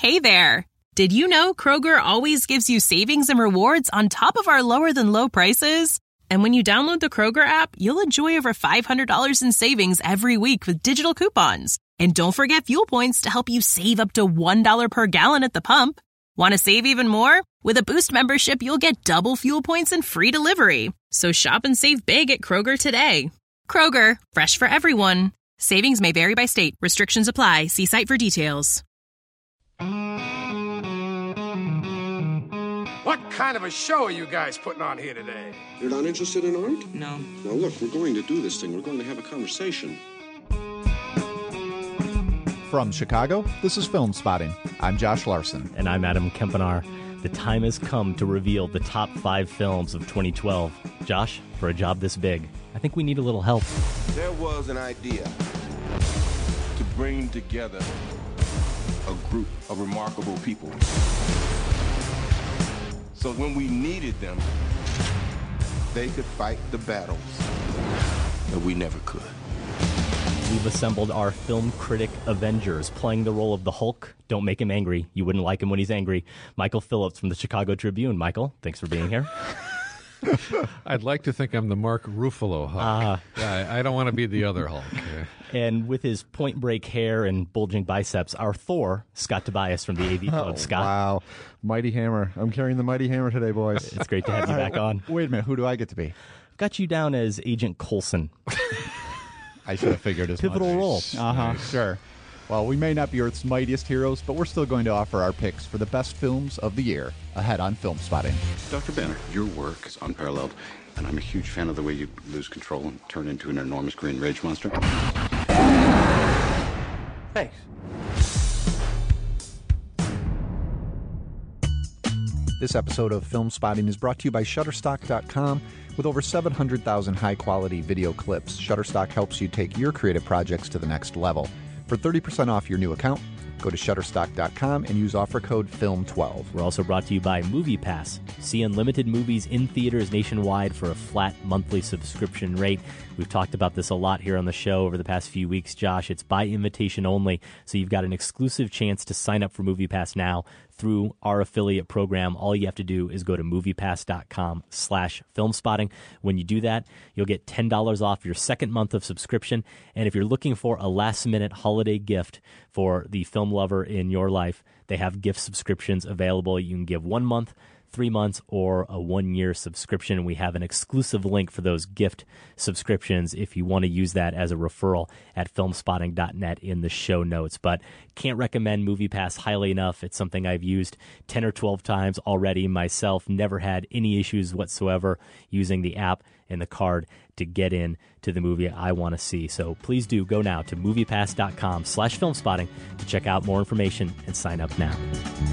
Hey there! Did you know Kroger always gives you savings and rewards on top of our lower-than-low prices? And when you download the Kroger app, you'll enjoy over $500 in savings every week with digital coupons. And don't forget fuel points to help you save up to $1 per gallon at the pump. Want to save even more? With a Boost membership, you'll get double fuel points and free delivery. So shop and save big at Kroger today. Kroger, fresh for everyone. Savings may vary by state. Restrictions apply. See site for details. What kind of a show are you guys putting on here today? You're not interested in art? No. Now look, we're going to do this thing. We're going to have a conversation. From Chicago, this is Film Spotting. I'm Josh Larson. And I'm Adam Kempenaar. The time has come to reveal the top 5 films of 2012. Josh, for a job this big, I think we need a little help. There was an idea to bring together a group of remarkable people. So when we needed them, they could fight the battles that we never could. We've assembled our film critic Avengers, playing the role of the Hulk. Don't make him angry. You wouldn't like him when he's angry. Michael Phillips from the Chicago Tribune. Michael, thanks for being here. I'd like to think I'm the Mark Ruffalo Hulk. I don't want to be the other Hulk. And with his point break hair and bulging biceps, our Thor, Scott Tobias from the AV Club. Scott. Wow. Mighty Hammer. I'm carrying the Mighty Hammer today, boys. It's great to have you back on. Wait a minute. Who do I get to be? I've got you down as Agent Coulson. I should have figured as Pivotal much. role. Sure. Well, we may not be Earth's mightiest heroes, but we're still going to offer our picks for the best films of the year ahead on Film Spotting. Dr. Banner, your work is unparalleled, and I'm a huge fan of the way you lose control and turn into an enormous green rage monster. Thanks. This episode of Film Spotting is brought to you by Shutterstock.com. With over 700,000 high-quality video clips, Shutterstock helps you take your creative projects to the next level. For 30% off your new account, go to Shutterstock.com and use offer code FILM12. We're also brought to you by MoviePass. See unlimited movies in theaters nationwide for a flat monthly subscription rate. We've talked about this a lot here on the show over the past few weeks, Josh. It's by invitation only, so you've got an exclusive chance to sign up for MoviePass now through our affiliate program. All you have to do is go to moviepass.com/filmspotting. When you do that, you'll get $10 off your second month of subscription. And if you're looking for a last-minute holiday gift for the film lover in your life, they have gift subscriptions available. You can give 1 month, 3 months, or a 1-year subscription. We have an exclusive link for those gift subscriptions if you want to use that as a referral at filmspotting.net in the show notes. But can't recommend MoviePass highly enough. It's something I've used 10 or 12 times already myself. Never had any issues whatsoever using the app and the card to get in to the movie I want to see. So please do go now to moviepass.com/filmspotting to check out more information and sign up now.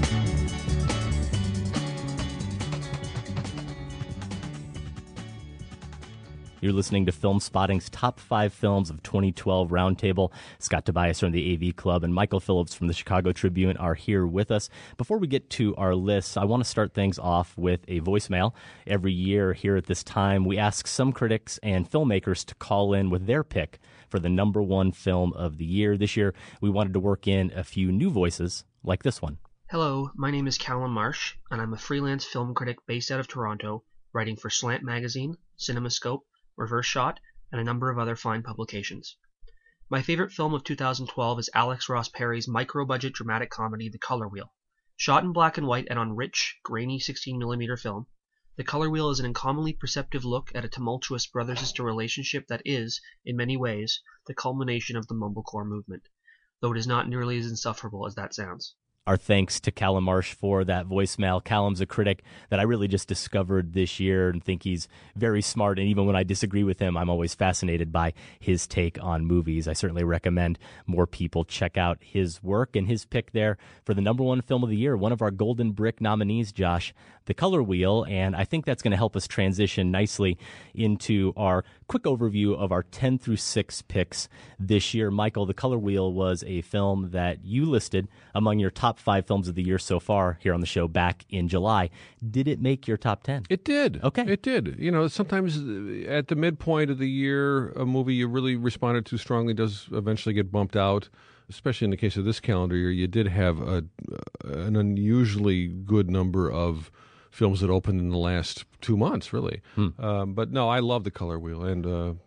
You're listening to Film Spotting's Top 5 Films of 2012 Roundtable. Scott Tobias from the AV Club and Michael Phillips from the Chicago Tribune are here with us. Before we get to our lists, I want to start things off with a voicemail. Every year here at this time, we ask some critics and filmmakers to call in with their pick for the number 1 film of the year. This year, we wanted to work in a few new voices like this one. Hello, my name is Callum Marsh, and I'm a freelance film critic based out of Toronto, writing for Slant Magazine, CinemaScope, Reverse Shot, and a number of other fine publications. My favorite film of 2012 is Alex Ross Perry's micro-budget dramatic comedy The Color Wheel. Shot in black and white and on rich, grainy 16mm film, The Color Wheel is an uncommonly perceptive look at a tumultuous brother-sister relationship that is, in many ways, the culmination of the mumblecore movement, though it is not nearly as insufferable as that sounds. Our thanks to Callum Marsh for that voicemail. Callum's a critic that I really just discovered this year and think he's very smart. And even when I disagree with him, I'm always fascinated by his take on movies. I certainly recommend more people check out his work and his pick there for the number 1 film of the year, one of our Golden Brick nominees, Josh, The Color Wheel. And I think that's going to help us transition nicely into our quick overview of our 10 through 6 picks this year. Michael, The Color Wheel was a film that you listed among your top 5 films of the year so far here on the show back in July. Did it make your top 10? It did. Okay. It did. You know, sometimes at the midpoint of the year, a movie you really responded to strongly does eventually get bumped out. Especially in the case of this calendar year, you did have an unusually good number of films that opened in the last 2 months, really. But no, I love The Color Wheel, and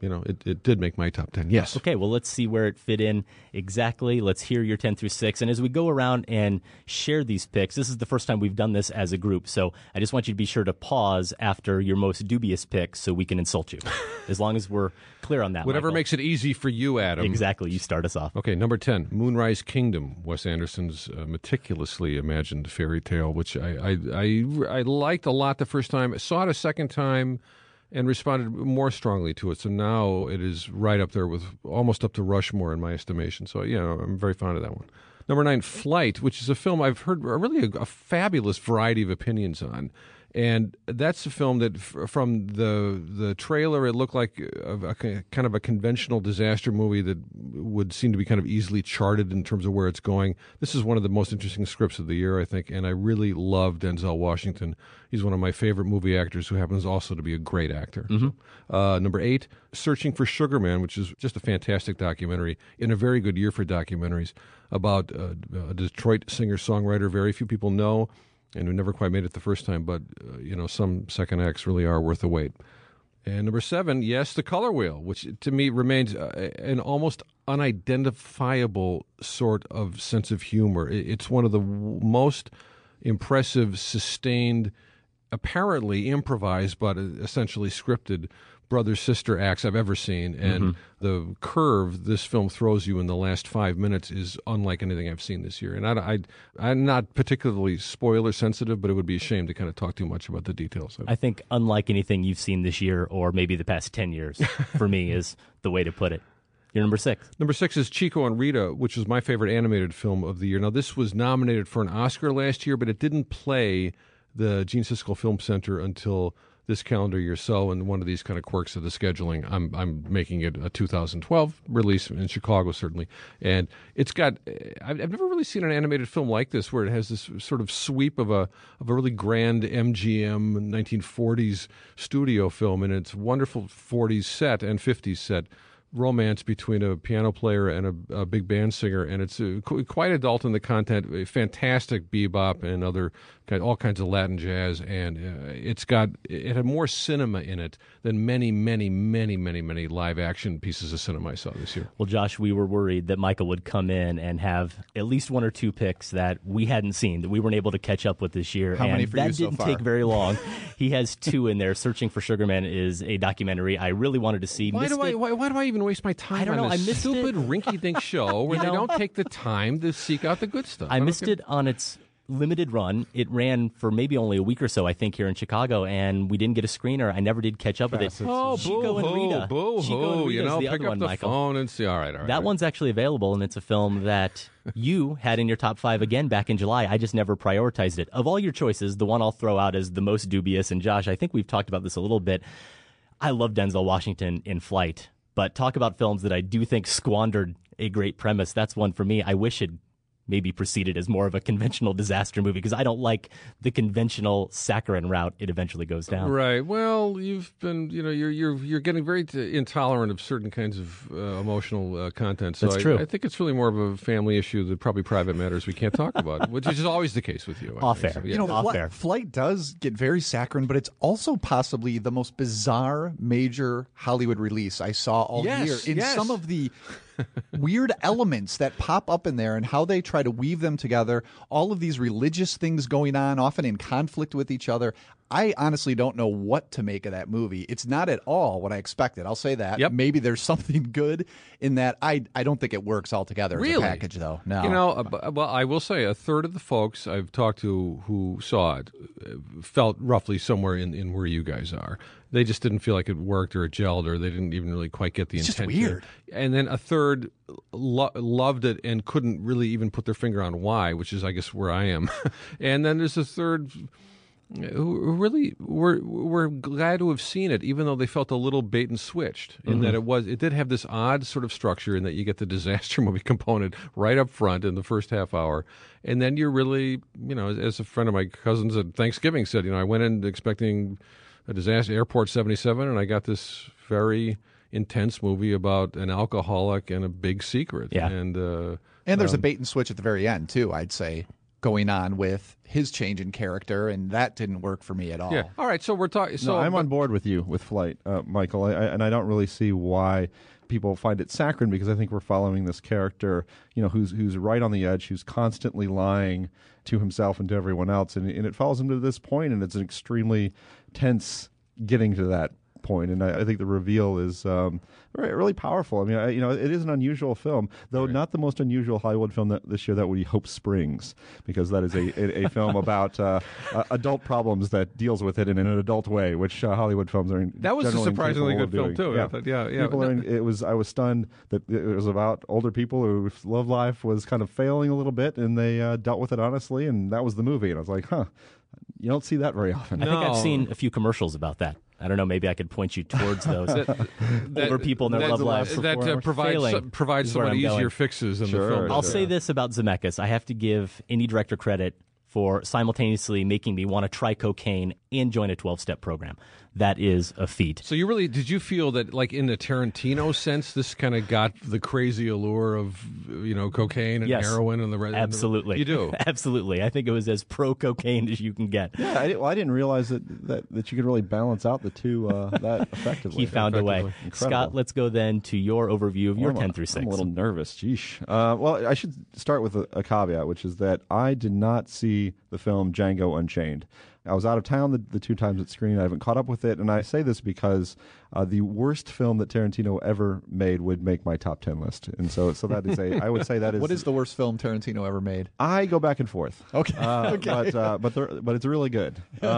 it did make my top 10. Yes. Okay, well, let's see where it fit in exactly. Let's hear your 10 through 6. And as we go around and share these picks, this is the first time we've done this as a group, so I just want you to be sure to pause after your most dubious pick so we can insult you, as long as we're clear on that. Whatever Michael. makes it easy for you, Adam. Exactly. You start us off. Okay, number 10, Moonrise Kingdom, Wes Anderson's meticulously imagined fairy tale, which I liked a lot the first time. I saw it a second time and responded more strongly to it. So now it is right up there with almost up to Rushmore in my estimation. So, I'm very fond of that one. Number 9, Flight, which is a film I've heard really a fabulous variety of opinions on. And that's a film that, from the trailer, it looked like kind of a conventional disaster movie that would seem to be kind of easily charted in terms of where it's going. This is one of the most interesting scripts of the year, I think, and I really love Denzel Washington. He's one of my favorite movie actors who happens also to be a great actor. Number 8, Searching for Sugar Man, which is just a fantastic documentary in a very good year for documentaries about a Detroit singer-songwriter very few people know, and who never quite made it the first time, but, some second acts really are worth the wait. And number 7, yes, The Color Wheel, which to me remains an almost unidentifiable sort of sense of humor. It's one of the most impressive, sustained, apparently improvised, but essentially scripted brother-sister acts I've ever seen, and the curve this film throws you in the last 5 minutes is unlike anything I've seen this year. And I'm not particularly spoiler-sensitive, but it would be a shame to kind of talk too much about the details. I think unlike anything you've seen this year, or maybe the past 10 years, for me, is the way to put it. Your number 6. Number 6 is Chico and Rita, which is my favorite animated film of the year. Now, this was nominated for an Oscar last year, but it didn't play the Gene Siskel Film Center until this calendar year. So, and one of these kind of quirks of the scheduling, I'm making it a 2012 release in Chicago, certainly. And it's got, I've never really seen an animated film like this, where it has this sort of sweep of a really grand MGM 1940s studio film, and it's wonderful 40s set and 50s set romance between a piano player and a big band singer, and it's quite adult in the content, a fantastic bebop and all kinds of Latin jazz, and it had more cinema in it than many live action pieces of cinema I saw this year. Well, Josh, we were worried that Michael would come in and have at least 1 or 2 picks that we hadn't seen, that we weren't able to catch up with this year. How many for you so far? That didn't take very long. He has 2 in there. Searching for Sugar Man is a documentary I really wanted to see. Why do I even waste my time on this stupid rinky-dink show where they don't take the time to seek out the good stuff? I missed it on its limited run. It ran for maybe only a week or so, I think, here in Chicago, and we didn't get a screener. I never did catch up with it. Oh, Chico and Rita. Boo-hoo. Pick up the phone and see. All right. That one's actually available, and it's a film that you had in your top 5 again back in July. I just never prioritized it. Of all your choices, the one I'll throw out as the most dubious, and Josh, I think we've talked about this a little bit. I love Denzel Washington in Flight, but talk about films that I do think squandered a great premise. That's one for me. I wish it maybe proceeded as more of a conventional disaster movie, because I don't like the conventional saccharine route it eventually goes down. Right. Well, you've been, you're getting very intolerant of certain kinds of emotional content. So That's true. I think it's really more of a family issue than probably private matters we can't talk about, which is always the case with you. Off air. So, yeah. Off air. Flight does get very saccharine, but it's also possibly the most bizarre major Hollywood release I saw all year. Some of the weird elements that pop up in there and how they try to weave them together, all of these religious things going on, often in conflict with each other. I honestly don't know what to make of that movie. It's not at all what I expected. I'll say that. Yep. Maybe there's something good in that. I don't think it works altogether as a package, though. No. Well, I will say a third of the folks I've talked to who saw it felt roughly somewhere in where you guys are. They just didn't feel like it worked or it gelled, or they didn't even really quite get the intention. It's just weird. And then a third loved it and couldn't really even put their finger on why, which is, I guess, where I am. And then there's a third who really were glad to have seen it, even though they felt a little bait and switched in that it did have this odd sort of structure in that you get the disaster movie component right up front in the first half hour, and then you're really, as a friend of my cousin's at Thanksgiving said, I went in expecting a disaster, Airport 77, and I got this very intense movie about an alcoholic and a big secret. Yeah. And there's a bait and switch at the very end too, I'd say. going on with his change in character, and that didn't work for me at all. Yeah. All right. So we're talking. So no, I'm on board with you with Flight, Michael, and I don't really see why people find it saccharine, because I think we're following this character, who's right on the edge, who's constantly lying to himself and to everyone else, and it follows him to this point, and it's an extremely tense getting to that point, and I think the reveal is really powerful. I mean, it is an unusual film, though not the most unusual Hollywood film this year that would be Hope Springs, because that is a film about adult problems that deals with it in an adult way, which Hollywood films are. That was a surprisingly good film too. Yeah. I was stunned that it was about older people whose love life was kind of failing a little bit, and they dealt with it honestly, and that was the movie. And I was like, you don't see that very often. I think I've seen a few commercials about that. I don't know. Maybe I could point you towards those older people in their love lives that provides somewhat easier fixes in the film. I'll say this about Zemeckis: I have to give any director credit for simultaneously making me want to try cocaine and join a 12-step program. That is a feat. So did you feel that, like in the Tarantino sense, this kind of got the crazy allure of, cocaine and heroin and the rest? Absolutely. You do? Absolutely. I think it was as pro-cocaine as you can get. Yeah, I didn't realize that you could really balance out the two that effectively. He found a way. Incredible. Scott, let's go then to your overview of your 10 through 6. I'm a little nervous. Geesh. Well, I should start with a caveat, which is that I did not see the film Django Unchained. I was out of town the two times it screened. I haven't caught up with it, and I say this because the worst film that Tarantino ever made would make my top 10 list, and so that is I would say that is. What is the worst film Tarantino ever made? I go back and forth. Okay, but it's really good.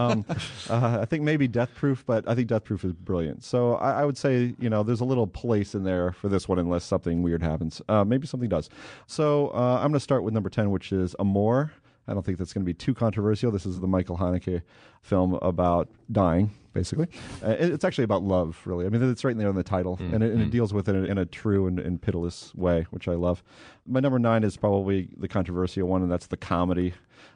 I think maybe Death Proof, but I think Death Proof is brilliant. So I would say there's a little place in there for this one, unless something weird happens. Maybe something does. So I'm going to start with number 10, which is Amour. I don't think that's going to be too controversial. This is the Michael Haneke film about dying, basically. It's actually about love, really. I mean, it's right there in the title, and it deals with it in a true and pitiless way, which I love. My number 9 is probably the controversial one, and that's the comedy.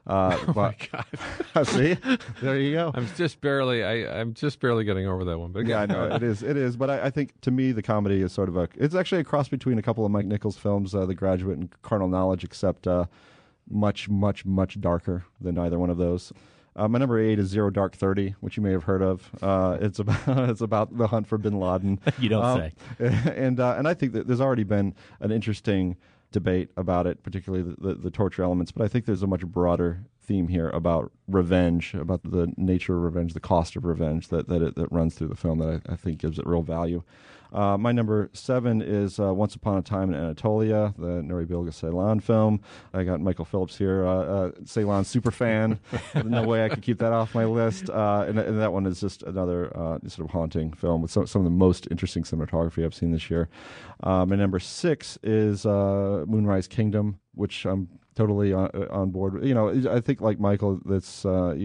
My God! See, there you go. I'm just barely getting over that one. But yeah, I know it is. But I think to me the comedy is sort of it's actually a cross between a couple of Mike Nichols films, The Graduate and Carnal Knowledge, except much, much, much darker than either one of those. My number 8 is Zero Dark 30, which you may have heard of. It's about the hunt for Bin Laden. You don't say. And I think that there's already been an interesting debate about it, particularly the torture elements. But I think there's a much broader theme here about revenge, about the nature of revenge, the cost of revenge that runs through the film that I think gives it real value. My number 7 is Once Upon a Time in Anatolia, the Nuri Bilge Ceylan film. I got Michael Phillips here, Ceylan super fan. No way I could keep that off my list. And that one is just another sort of haunting film with some of the most interesting cinematography I've seen this year. My number 6 is Moonrise Kingdom, which I'm totally on board. I think like Michael, that's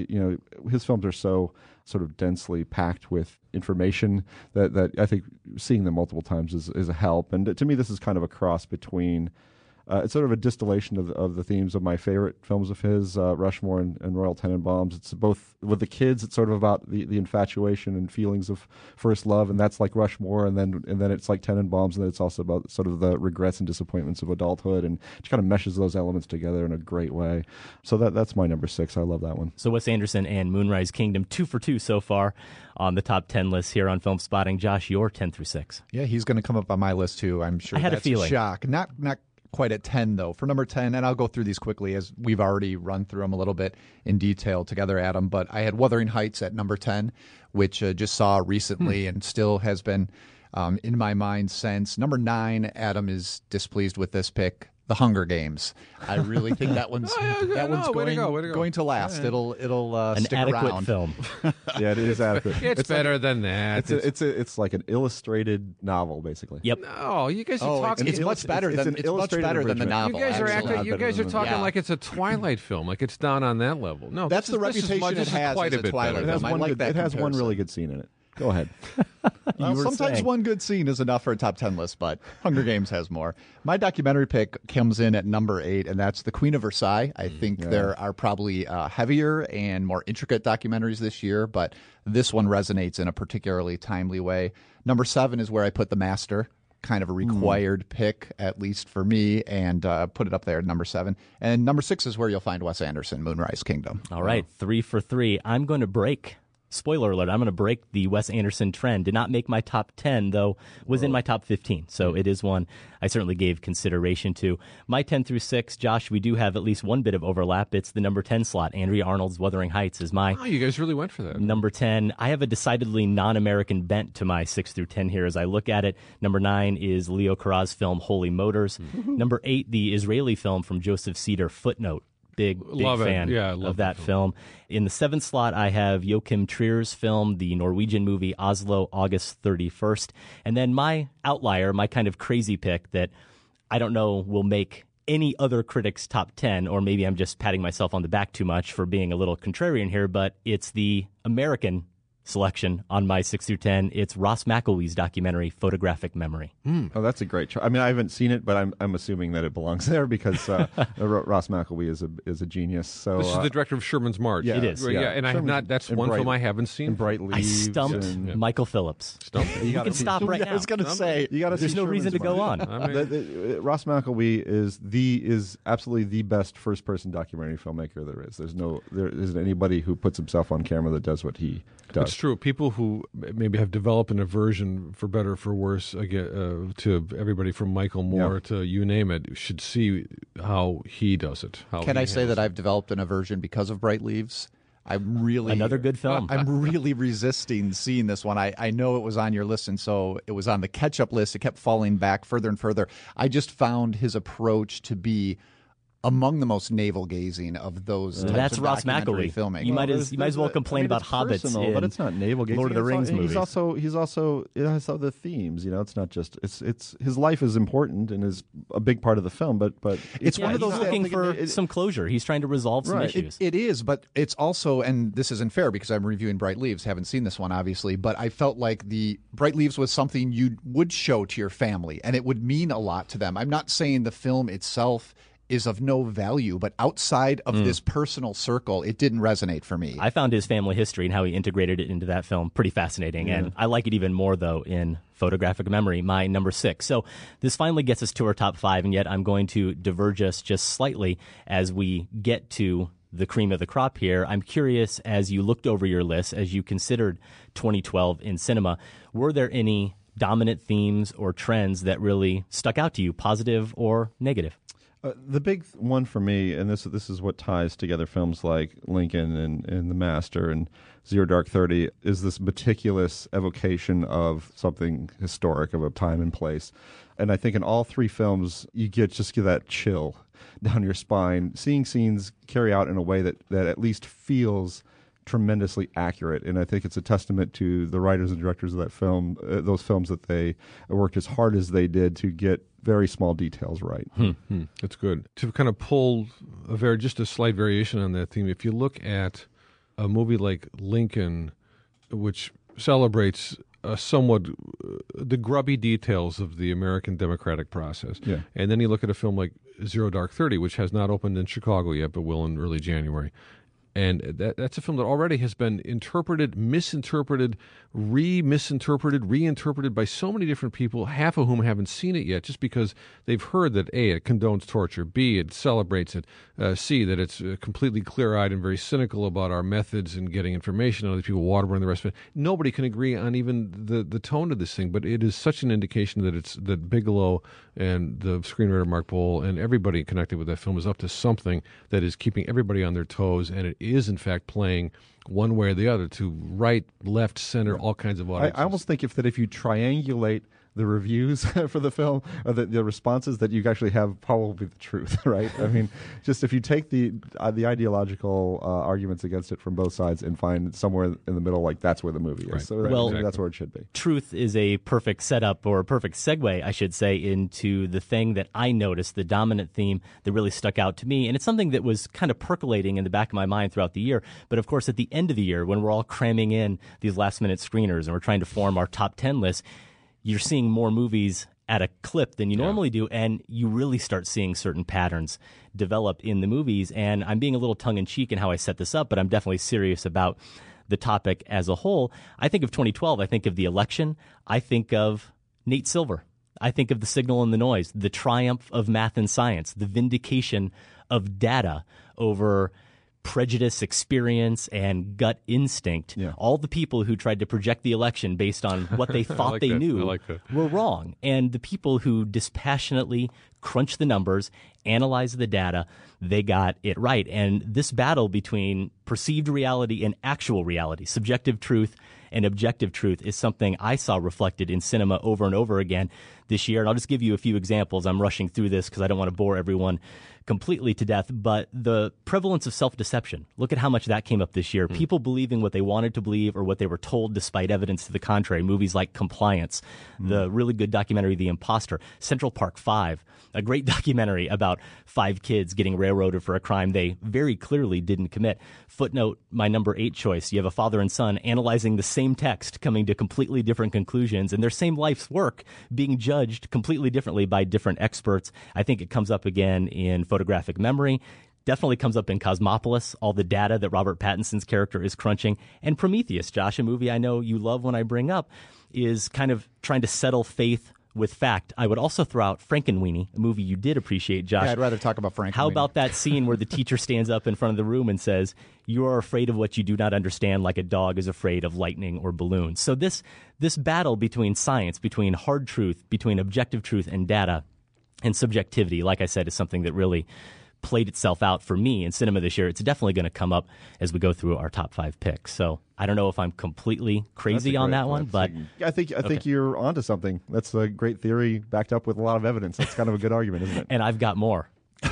his films are so sort of densely packed with information that I think seeing them multiple times is a help. And to me, this is kind of a cross between it's sort of a distillation of the themes of my favorite films of his, Rushmore and Royal Tenenbaums. It's both with the kids. It's sort of about the infatuation and feelings of first love, and that's like Rushmore. And then it's like Tenenbaums, and then it's also about sort of the regrets and disappointments of adulthood, and it kind of meshes those elements together in a great way. So that's my number 6. I love that one. So Wes Anderson and Moonrise Kingdom, 2 for 2 so far on the top 10 list here on Film Spotting. Josh, your 10 through 6. Yeah, he's going to come up on my list too. I'm sure. I had that's a feeling. Shock. Not quite at 10 though. For number 10, and I'll go through these quickly as we've already run through them a little bit in detail together, Adam, but I had Wuthering Heights at number 10, which just saw recently and still has been in my mind since. Number 9, Adam is displeased with this pick, The Hunger Games. I really think that one's going to last. Yeah. It'll an stick adequate around. Film. Yeah, it is adequate. It's better than that. It's like an illustrated novel, basically. Yep. No, you guys are talking. It's much better than the novel. You guys are talking like it's a Twilight film, like it's down on that level. No, that's the reputation it has as a Twilight film. It has one really good scene in it. Go ahead. Sometimes one good scene is enough for a top 10 list, but Hunger Games has more. My documentary pick comes in at number 8, and that's The Queen of Versailles. I think there are probably heavier and more intricate documentaries this year, but this one resonates in a particularly timely way. Number 7 is where I put The Master. kind of a required pick, at least for me, and put it up there at number 7. And number 6 is where you'll find Wes Anderson, Moonrise Kingdom. All right, 3 for 3. I'm going to break. Spoiler alert, I'm going to break the Wes Anderson trend. Did not make my top 10, though was in my top 15. So it is one I certainly gave consideration to. My 10 through 6, Josh, we do have at least one bit of overlap. It's the number 10 slot. Andrea Arnold's Wuthering Heights is my Oh, you guys really went for that. number 10. I have a decidedly non-American bent to my 6 through 10 here as I look at it. Number 9 is Leo Karaz's film Holy Motors. Number 8, the Israeli film from Joseph Cedar, Footnote. Big Love it. fan Yeah, I love of that film. In the 7th slot, I have Joachim Trier's film, the Norwegian movie Oslo, August 31st. And then my outlier, my kind of crazy pick that I don't know will make any other critic's top 10, or maybe I'm just patting myself on the back too much for being a little contrarian here, but it's the American selection on my 6 through 10. It's Ross McElwee's documentary, Photographic Memory. Oh, that's a great choice. I mean, I haven't seen it, but I'm assuming that it belongs there because Ross McElwee is a genius. So This is the director of Sherman's March. Yeah, It is. Right, yeah. and I have Sherman's- not. That's and one Bright- film I haven't seen. and Bright I Leaves. stumped and- Michael Phillips. Stumped. You can stop right now. I was going to say, You gotta There's see no reason to Sherman's go March. on. I mean, Ross McElwee is absolutely the best first person documentary filmmaker there is. There isn't anybody who puts himself on camera that does what he does. It's true. People who maybe have developed an aversion, for better or for worse, to everybody from Michael Moore to you name it, should see how he does it. can I say that I've developed an aversion because of Bright Leaves? I'm really Another good film. I'm really resisting seeing this one. I know it was on your list, and so it was on the catch-up list. It kept falling back further and further. I just found his approach to be among the most navel-gazing of those types That's of Ross documentary McElwee. filming. You might as well complain about it's hobbits personal, in but it's not navel gazing. Lord of the Rings movies. He's also it has other themes. You know, it's not just it's his life is important and is a big part of the film. But It's Yeah, one of he's those looking I think for some closure. He's trying to resolve some Right. issues. It is, but it's also, and this isn't fair because I'm reviewing Bright Leaves, haven't seen this one obviously, but I felt like the Bright Leaves was something you would show to your family and it would mean a lot to them. I'm not saying the film itself is of no value, but outside of this personal circle, it didn't resonate for me. I found his family history and how he integrated it into that film pretty fascinating. And I like it even more, though, in Photographic Memory, my number 6. So this finally gets us to our top 5, and yet I'm going to diverge us just slightly as we get to the cream of the crop here. I'm curious, as you looked over your list, as you considered 2012 in cinema, were there any dominant themes or trends that really stuck out to you, positive or negative? The big one for me, and this is what ties together films like Lincoln and The Master and Zero Dark 30, is this meticulous evocation of something historic, of a time and place. And I think in all three films, you get that chill down your spine, seeing scenes carry out in a way that at least feels tremendously accurate. And I think it's a testament to the writers and directors of that film, those films, that they worked as hard as they did to get very small details right. That's good. To kind of pull just a slight variation on that theme, if you look at a movie like Lincoln, which celebrates somewhat the grubby details of the American democratic process, and then you look at a film like Zero Dark 30, which has not opened in Chicago yet, but will in early January. And that's a film that already has been interpreted, misinterpreted, reinterpreted by so many different people, half of whom haven't seen it yet, just because they've heard that A, it condones torture, B, it celebrates it, C, that it's completely clear-eyed and very cynical about our methods in getting information, other people waterboarding the rest of it. Nobody can agree on even the tone of this thing, but it is such an indication that Bigelow and the screenwriter Mark Bowl and everybody connected with that film is up to something that is keeping everybody on their toes, and it is in fact playing one way or the other to right, left, center, all kinds of audiences. I almost think if you triangulate the reviews for the film, or the responses, that you actually have probably the truth, right? I mean, just if you take the ideological arguments against it from both sides and find somewhere in the middle, like that's where the movie is. Right. So Well, that's where it should be. Truth is a perfect setup, or a perfect segue, I should say, into the thing that I noticed, the dominant theme that really stuck out to me. And it's something that was kind of percolating in the back of my mind throughout the year. But of course, at the end of the year, when we're all cramming in these last-minute screeners and we're trying to form our top 10 list, you're seeing more movies at a clip than you normally do, and you really start seeing certain patterns develop in the movies. And I'm being a little tongue-in-cheek in how I set this up, but I'm definitely serious about the topic as a whole. I think of 2012, I think of the election, I think of Nate Silver I think of The Signal and the Noise, the triumph of math and science, the vindication of data over prejudice, experience, and gut instinct. Yeah. All the people who tried to project the election based on what they thought they knew were wrong. And the people who dispassionately crunched the numbers, analyzed the data, they got it right. And this battle between perceived reality and actual reality, subjective truth and objective truth, is something I saw reflected in cinema over and over again this year. And I'll just give you a few examples. I'm rushing through this because I don't want to bore everyone completely to death, but the prevalence of self-deception. Look at how much that came up this year. People believing what they wanted to believe or what they were told despite evidence to the contrary. Movies like Compliance, the really good documentary The Imposter, Central Park 5, a great documentary about 5 kids getting railroaded for a crime they very clearly didn't commit. Footnote, my number 8 choice. You have a father and son analyzing the same text, coming to completely different conclusions, and their same life's work being judged completely differently by different experts. I think it comes up again in Photographic Memory. Definitely comes up in Cosmopolis, all the data that Robert Pattinson's character is crunching. And Prometheus, Josh, a movie I know you love when I bring up, is kind of trying to settle faith with fact. I would also throw out Frankenweenie, a movie you did appreciate, Josh. Yeah, I'd rather talk about Frankenweenie. How about that scene where the teacher stands up in front of the room and says, "You are afraid of what you do not understand, like a dog is afraid of lightning or balloons." So this battle between science, between hard truth, between objective truth and data and subjectivity, like I said, is something that really played itself out for me in cinema this year. It's definitely going to come up as we go through our top 5 picks. So I don't know if I'm completely crazy on that one, but I think you're onto something. That's a great theory backed up with a lot of evidence. That's kind of a good argument, isn't it? And I've got more.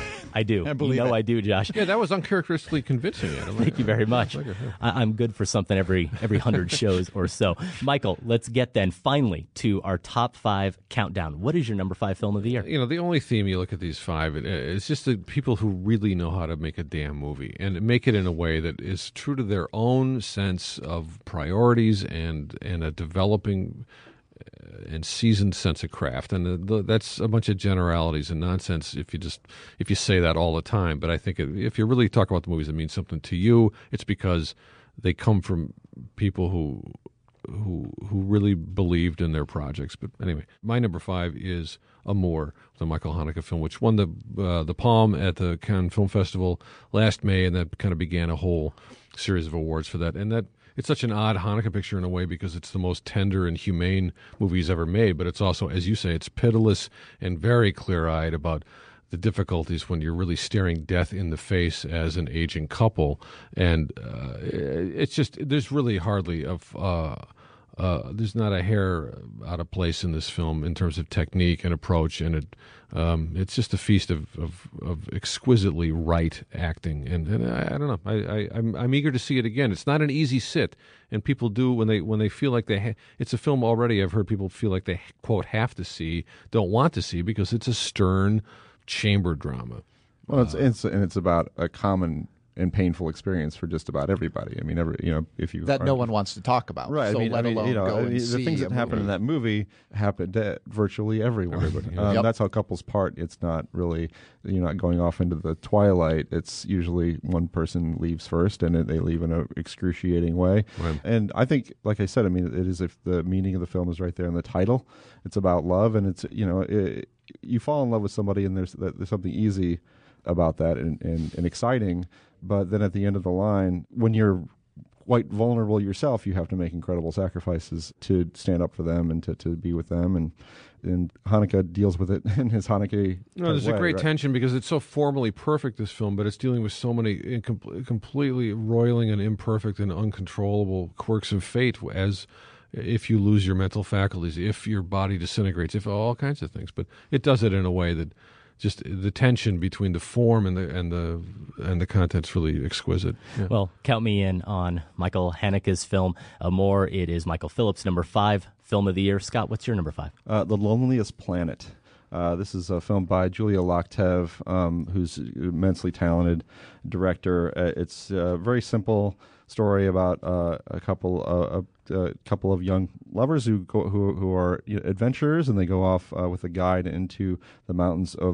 I do. I do, Josh. Yeah, that was uncharacteristically convincing. Thank you very much. I'm good for something every 100 shows or so. Michael, let's get then finally to our top 5 countdown. What is your number 5 film of the year? You know, the only theme you look at these 5, it's just the people who really know how to make a damn movie and make it in a way that is true to their own sense of priorities and a developing and seasoned sense of craft, and that's a bunch of generalities and nonsense if you say that all the time. But I think if you really talk about the movies that mean something to you, it's because they come from people who really believed in their projects. But anyway, my number 5 is Amour, the Michael Haneke film, which won the Palme at the Cannes Film Festival last May, and that kind of began a whole series of awards for that. And that it's such an odd Haneke picture in a way because it's the most tender and humane movie he's ever made, but it's also, as you say, it's pitiless and very clear-eyed about the difficulties when you're really staring death in the face as an aging couple. And it's just, there's really hardly there's not a hair out of place in this film in terms of technique and approach, and it's just a feast of exquisitely right acting. And I don't know, I'm eager to see it again. It's not an easy sit, and people do when they feel like it's a film already. I've heard people feel like they quote have to see, don't want to see because it's a stern chamber drama. Well, it's about a common and painful experience for just about everybody. I mean, if you no one wants to talk about, right? So let alone go and the see things that happen in that movie happen to virtually everyone. Everybody, That's how couples part. It's not really you're not going off into the twilight. It's usually one person leaves first, and they leave in an excruciating way. Right. And I think, like I said, I mean, it is if the meaning of the film is right there in the title. It's about love, and it's you fall in love with somebody, and there's something easy about that and exciting. But then at the end of the line, when you're quite vulnerable yourself, you have to make incredible sacrifices to stand up for them and to be with them. And Haneke deals with it in his Haneke there's way, a great right? tension because it's so formally perfect, this film, but it's dealing with so many completely roiling and imperfect and uncontrollable quirks of fate, as if you lose your mental faculties, if your body disintegrates, if all kinds of things. But it does it in a way that just the tension between the form and the content's really exquisite. Yeah. Well, count me in on Michael Haneke's film Amour. It is Michael Phillips' number 5 film of the year. Scott, what's your number 5? The Loneliest Planet. This is a film by Julia Locktev, who's an immensely talented director. It's a very simple story about a couple of young lovers who are adventurers, and they go off with a guide into the mountains of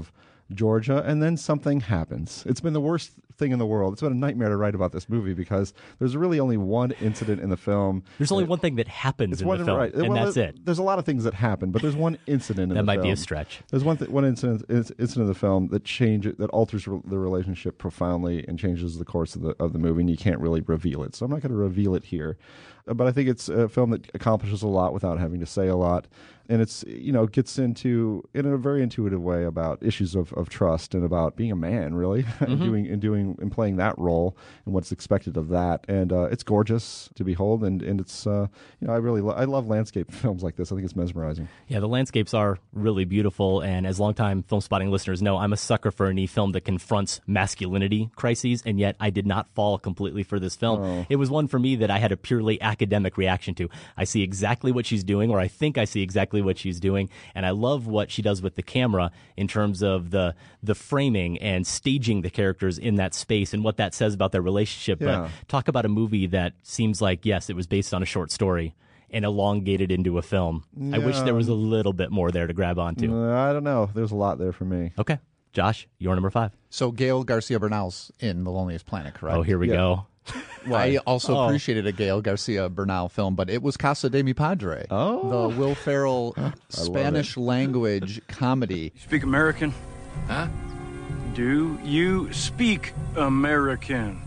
Georgia, and then something happens. It's been the worst thing in the world. It's been a nightmare to write about this movie because there's really only one incident in the film. There's only one thing that happens in the film, and that's it. There's a lot of things that happen, but there's one incident in the film. That might be a stretch. There's one incident in the film that alters the relationship profoundly and changes the course of the movie, and you can't really reveal it. So I'm not going to reveal it here. But I think it's a film that accomplishes a lot without having to say a lot. And it's, gets into, in a very intuitive way, about issues of trust and about being a man, really, and playing that role and what's expected of that. And it's gorgeous to behold, and it's, I love landscape films like this. I think it's mesmerizing. Yeah, the landscapes are really beautiful, and as longtime Film Spotting listeners know, I'm a sucker for any film that confronts masculinity crises, and yet I did not fall completely for this film. Oh. It was one for me that I had a purely academic reaction to. I see exactly what she's doing, or I think I see exactly what she's doing, and I love what she does with the camera in terms of the framing and staging the characters in that space and what that says about their relationship. Yeah. But talk about a movie that seems like, yes, it was based on a short story and elongated into a film. Yeah. I wish there was a little bit more there to grab onto. I don't know. There's a lot there for me. Okay. Josh, your number 5. So Gael Garcia Bernal's in The Loneliest Planet, correct? Oh, here we go. I also appreciated a Gael Garcia Bernal film, but it was Casa de mi Padre, the Will Ferrell Spanish language comedy. You speak American? Huh? Do you speak American?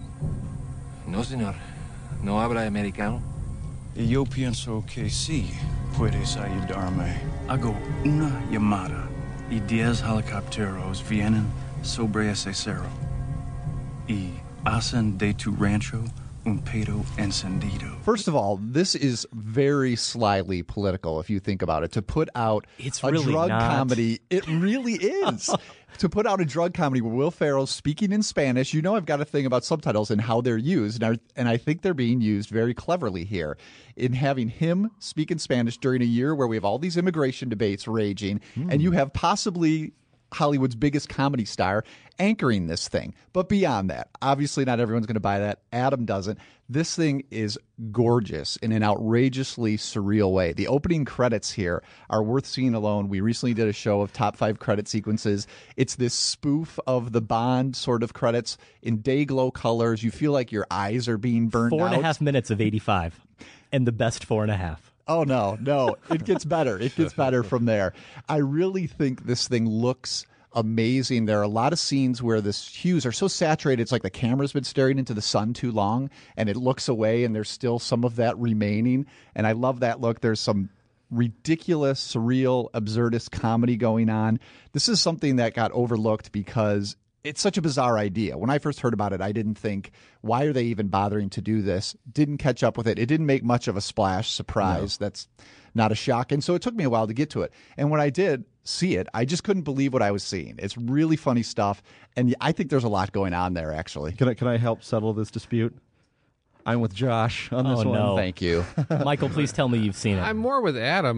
No, señor. No habla americano. Y yo pienso que sí puedes ayudarme. Hago una llamada y 10 helicópteros vienen sobre ese cerro. Y hacen de tu rancho un pedo encendido. First of all, this is very slyly political if you think about it. To put out a really drug not. comedy, it really is. To put out a drug comedy where Will Ferrell's speaking in Spanish, I've got a thing about subtitles and how they're used, and I think they're being used very cleverly here in having him speak in Spanish during a year where we have all these immigration debates raging, and you have possibly Hollywood's biggest comedy star anchoring this thing. But beyond that, obviously not everyone's going to buy that. Adam doesn't. This thing is gorgeous in an outrageously surreal way. The opening credits here are worth seeing alone. We recently did a show of top 5 credit sequences. It's this spoof of the Bond sort of credits in day glow colors. You feel like your eyes are being burned out. 4.5 minutes of 85, and the best 4.5. Oh, no. It gets better. It gets better from there. I really think this thing looks amazing. There are a lot of scenes where the hues are so saturated, it's like the camera's been staring into the sun too long, and it looks away, and there's still some of that remaining. And I love that look. There's some ridiculous, surreal, absurdist comedy going on. This is something that got overlooked because it's such a bizarre idea. When I first heard about it, I didn't think, why are they even bothering to do this? Didn't catch up with it. It didn't make much of a splash. Surprise. No. That's not a shock. And so it took me a while to get to it. And when I did see it, I just couldn't believe what I was seeing. It's really funny stuff. And I think there's a lot going on there, actually. Can I help settle this dispute? I'm with Josh on this one. No. Thank you. Michael, please tell me you've seen it. I'm more with Adam.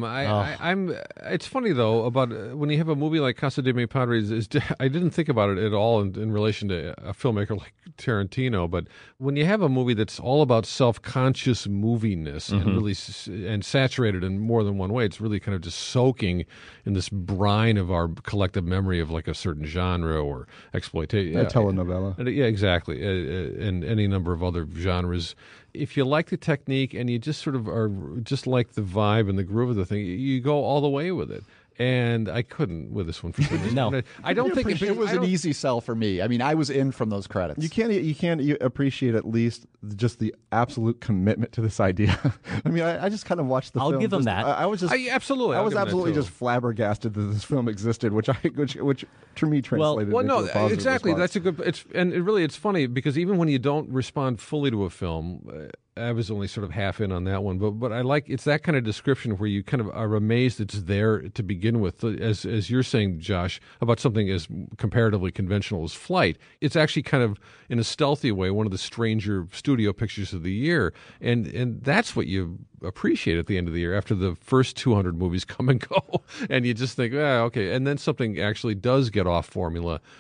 It's funny, though, about when you have a movie like Casa de mi Padre. I didn't think about it at all in relation to a filmmaker like Tarantino. But when you have a movie that's all about self-conscious moviness and really and saturated in more than one way, it's really kind of just soaking in this brine of our collective memory of like a certain genre or exploitation. A telenovela. Yeah, exactly. And any number of other genres. If you like the technique and you just sort of are just like the vibe and the groove of the thing, you go all the way with it. And I couldn't with this one for some reason. No, I don't think it was an easy sell for me. I mean, I was in from those credits. You can't appreciate at least just the absolute commitment to this idea. I mean, I just kind of watched the film. I'll give them that. I was absolutely just flabbergasted that this film existed, which to me translated. Well, into no, a positive exactly. response. That's a good. It's funny because even when you don't respond fully to a film. I was only sort of half in on that one, but I like it's that kind of description where you kind of are amazed it's there to begin with. As you're saying, Josh, about something as comparatively conventional as Flight, it's actually kind of in a stealthy way one of the stranger studio pictures of the year, and that's what you appreciate at the end of the year after the first 200 movies come and go, and you just think, okay, and then something actually does get off formula.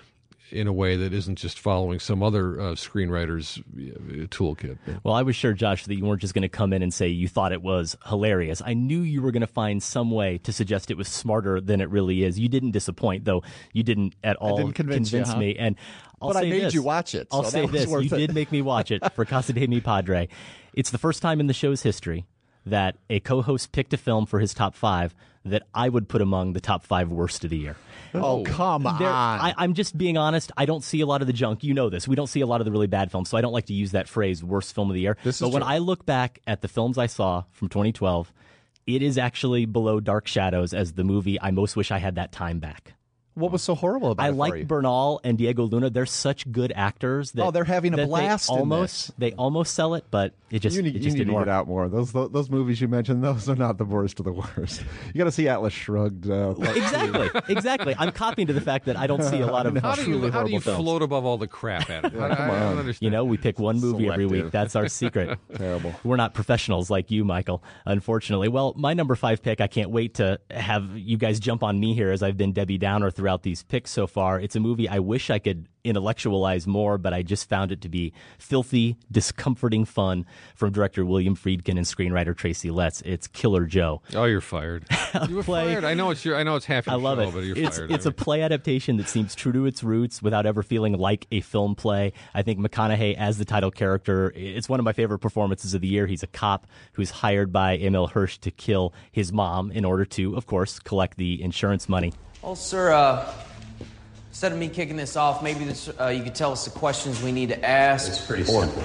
in a way that isn't just following some other screenwriter's toolkit. Well, I was sure, Josh, that you weren't just going to come in and say you thought it was hilarious. I knew you were going to find some way to suggest it was smarter than it really is. You didn't disappoint, though. You didn't at all convince me. And I made you watch it. I'll say this. You did make me watch it for Casa de Mi Padre. It's the first time in the show's history that a co-host picked a film for his top 5 that I would put among the top 5 worst of the year. Oh, come on. I'm just being honest. I don't see a lot of the junk. You know this. We don't see a lot of the really bad films, so I don't like to use that phrase, worst film of the year. But when I look back at the films I saw from 2012, it is actually below Dark Shadows as the movie I most wish I had that time back. What was so horrible about it? I like Bernal and Diego Luna. They're such good actors. They're having a blast. They almost sell it, but it just you need to get out more. Those movies you mentioned, those are not the worst of the worst. You got to see Atlas Shrugged. Exactly. I'm copying to the fact that I don't see a lot of truly horrible films. How do you float above all the crap, Adam? Come on. I don't understand. You know, we pick one movie every week. That's our secret. Terrible. We're not professionals like you, Michael, unfortunately. Well, my number 5 pick, I can't wait to have you guys jump on me here as I've been Debbie Downer throughout these picks so far. It's a movie I wish I could intellectualize more, but I just found it to be filthy, discomforting fun from director William Friedkin and screenwriter Tracy Letts. It's Killer Joe. Oh, you're fired. You were fired. I know it's half your show, but you're fired. It's a play adaptation that seems true to its roots without ever feeling like a film play. I think McConaughey as the title character, it's one of my favorite performances of the year. He's a cop who's hired by Emil Hirsch to kill his mom in order to, of course, collect the insurance money. Well, sir, instead of me kicking this off, maybe you could tell us the questions we need to ask. It's pretty simple.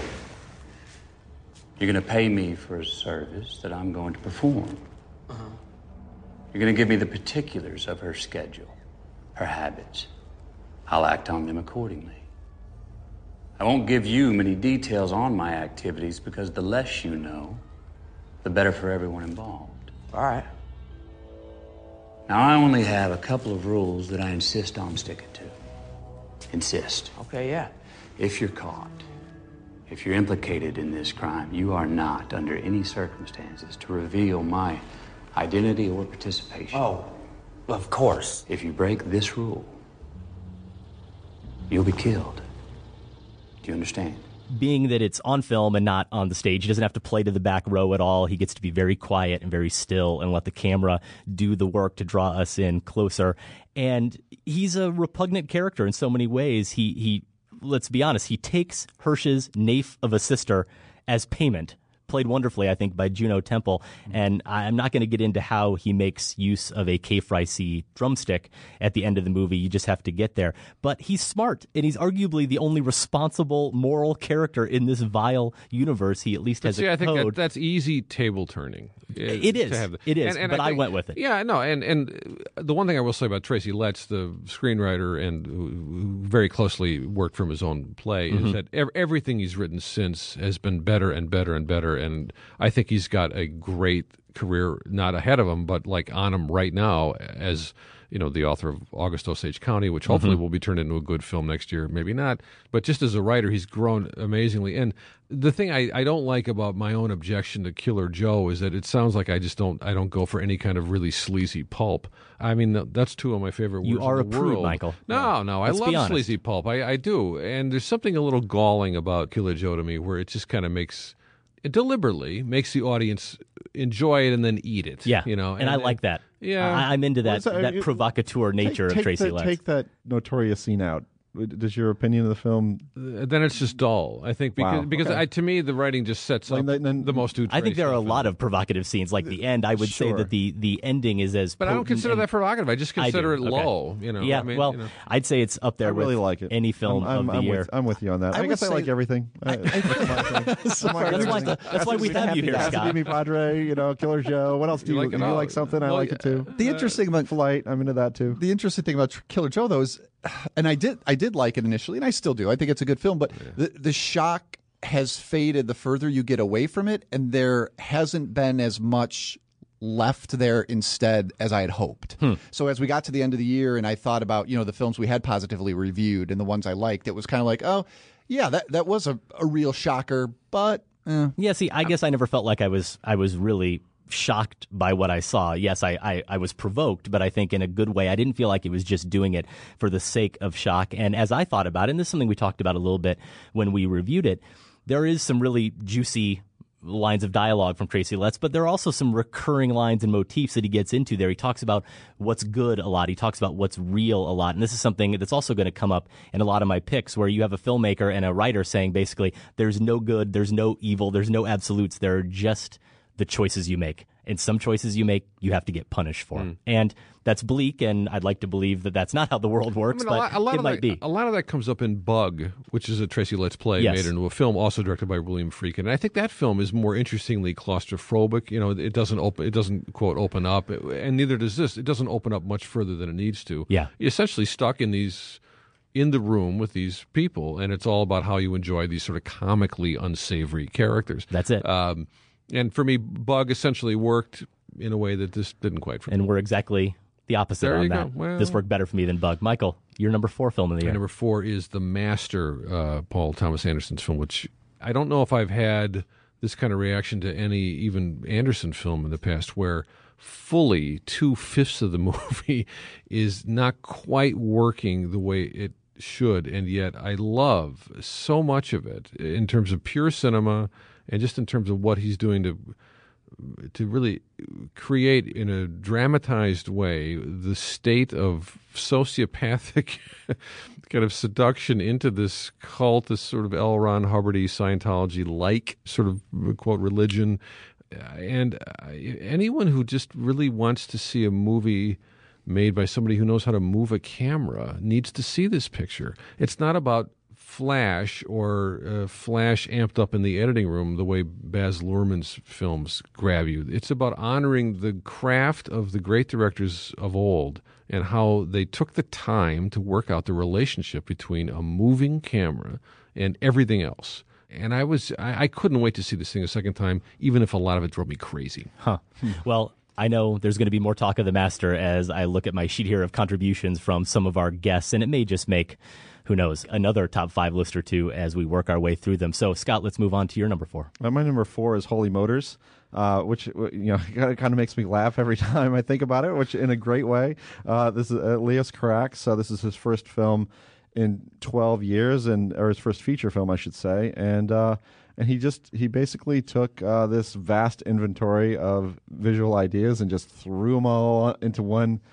You're going to pay me for a service that I'm going to perform. Uh-huh. You're going to give me the particulars of her schedule, her habits. I'll act on them accordingly. I won't give you many details on my activities because the less you know, the better for everyone involved. All right. Now, I only have a couple of rules that I insist on sticking to. Insist. Okay, yeah. If you're caught, if you're implicated in this crime, you are not, under any circumstances, to reveal my identity or participation. Oh, of course. If you break this rule, you'll be killed. Do you understand? Being that it's on film and not on the stage, he doesn't have to play to the back row at all. He gets to be very quiet and very still and let the camera do the work to draw us in closer. And he's a repugnant character in so many ways. He let's be honest, he takes Hirsch's naif of a sister as payment. Played wonderfully, I think, by Juno Temple. And I'm not going to get into how he makes use of a K-Fry-C drumstick at the end of the movie. You just have to get there. But he's smart, and he's arguably the only responsible, moral character in this vile universe. He at least has a code. I think that's easy table turning. It is. But I went with it. Yeah, no, and the one thing I will say about Tracy Letts, the screenwriter and who very closely worked from his own play, is that everything he's written since has been better and better and better. And I think he's got a great career, not ahead of him, but like on him right now as, you know, the author of August Osage County, which hopefully will be turned into a good film next year, maybe not. But just as a writer, he's grown amazingly. And the thing I don't like about my own objection to Killer Joe is that it sounds like I don't go for any kind of really sleazy pulp. I mean, that's two of my favorite words in the world. You are a prude, Michael. No, I love sleazy pulp. I do. And there's something a little galling about Killer Joe to me where it just kind of it deliberately makes the audience enjoy it and then eat it. Yeah, you know, and I like that. Yeah, I'm into that provocateur nature of Tracy Letts. Take that notorious scene out. Does your opinion of the film? Then it's just dull. I think because to me the writing just sets up the most. I think there are a lot of provocative scenes, like the end. I would say that the ending is as. But I don't consider that provocative. I just consider it low. You know. Yeah. I'd say it's up there. I really with like it. Any film of the year. I'm with you on that. I guess I like everything. That's why we have you here, Scott. Casa de Mi Padre, Killer Joe. What else do you like? Something I like it too. The interesting about Flight, I'm into that too. The interesting thing about Killer Joe, though, is, and I did like it initially, and I still do. I think it's a good film, but the shock has faded the further you get away from it, and there hasn't been as much left there instead as I had hoped. So as we got to the end of the year and I thought about, the films we had positively reviewed and the ones I liked, it was kind of like, oh, yeah, that was a real shocker, but... Yeah, see, I guess I never felt like I was really shocked by what I saw. Yes, I was provoked, but I think in a good way. I didn't feel like it was just doing it for the sake of shock. And as I thought about it, and this is something we talked about a little bit when we reviewed it, there is some really juicy lines of dialogue from Tracy Letts, but there are also some recurring lines and motifs that he gets into there. He talks about what's good a lot. He talks about what's real a lot. And this is something that's also going to come up in a lot of my picks, where you have a filmmaker and a writer saying basically there's no good, there's no evil, there's no absolutes. There are just the choices you make. And some choices you make, you have to get punished for. And that's bleak, and I'd like to believe that that's not how the world works, but it might be. A lot of that comes up in Bug, which is a Tracy Letts play made into a film, also directed by William Friedkin. And I think that film is more interestingly claustrophobic. It doesn't quote open up, and neither does this. It doesn't open up much further than it needs to. Yeah, you're essentially stuck in the room with these people, and it's all about how you enjoy these sort of comically unsavory characters. That's it. And for me, Bug essentially worked in a way that this didn't quite. And we're exactly the opposite there on you that. Go. Well, this worked better for me than Bug. Michael, your number 4 film of the year. Number 4 is The Master, Paul Thomas Anderson's film, which I don't know if I've had this kind of reaction to any even Anderson film in the past, where fully 2/5 of the movie is not quite working the way it should, and yet I love so much of it in terms of pure cinema and just in terms of what he's doing to really create in a dramatized way the state of sociopathic kind of seduction into this cult, this sort of L. Ron Hubbard-y Scientology-like sort of, quote, religion. And anyone who just really wants to see a movie made by somebody who knows how to move a camera needs to see this picture. It's not about flash or flash amped up in the editing room the way Baz Luhrmann's films grab you. It's about honoring the craft of the great directors of old and how they took the time to work out the relationship between a moving camera and everything else. And I couldn't wait to see this thing a second time, even if a lot of it drove me crazy. Well, I know there's going to be more talk of The Master as I look at my sheet here of contributions from some of our guests, and it may just make, who knows, another top 5 list or two as we work our way through them. So, Scott, let's move on to your number 4. My number 4 is Holy Motors, which kind of makes me laugh every time I think about it, which in a great way. This is Leos Carax. So this is his first film in 12 years, or his first feature film, I should say, and he basically took this vast inventory of visual ideas and just threw them all into one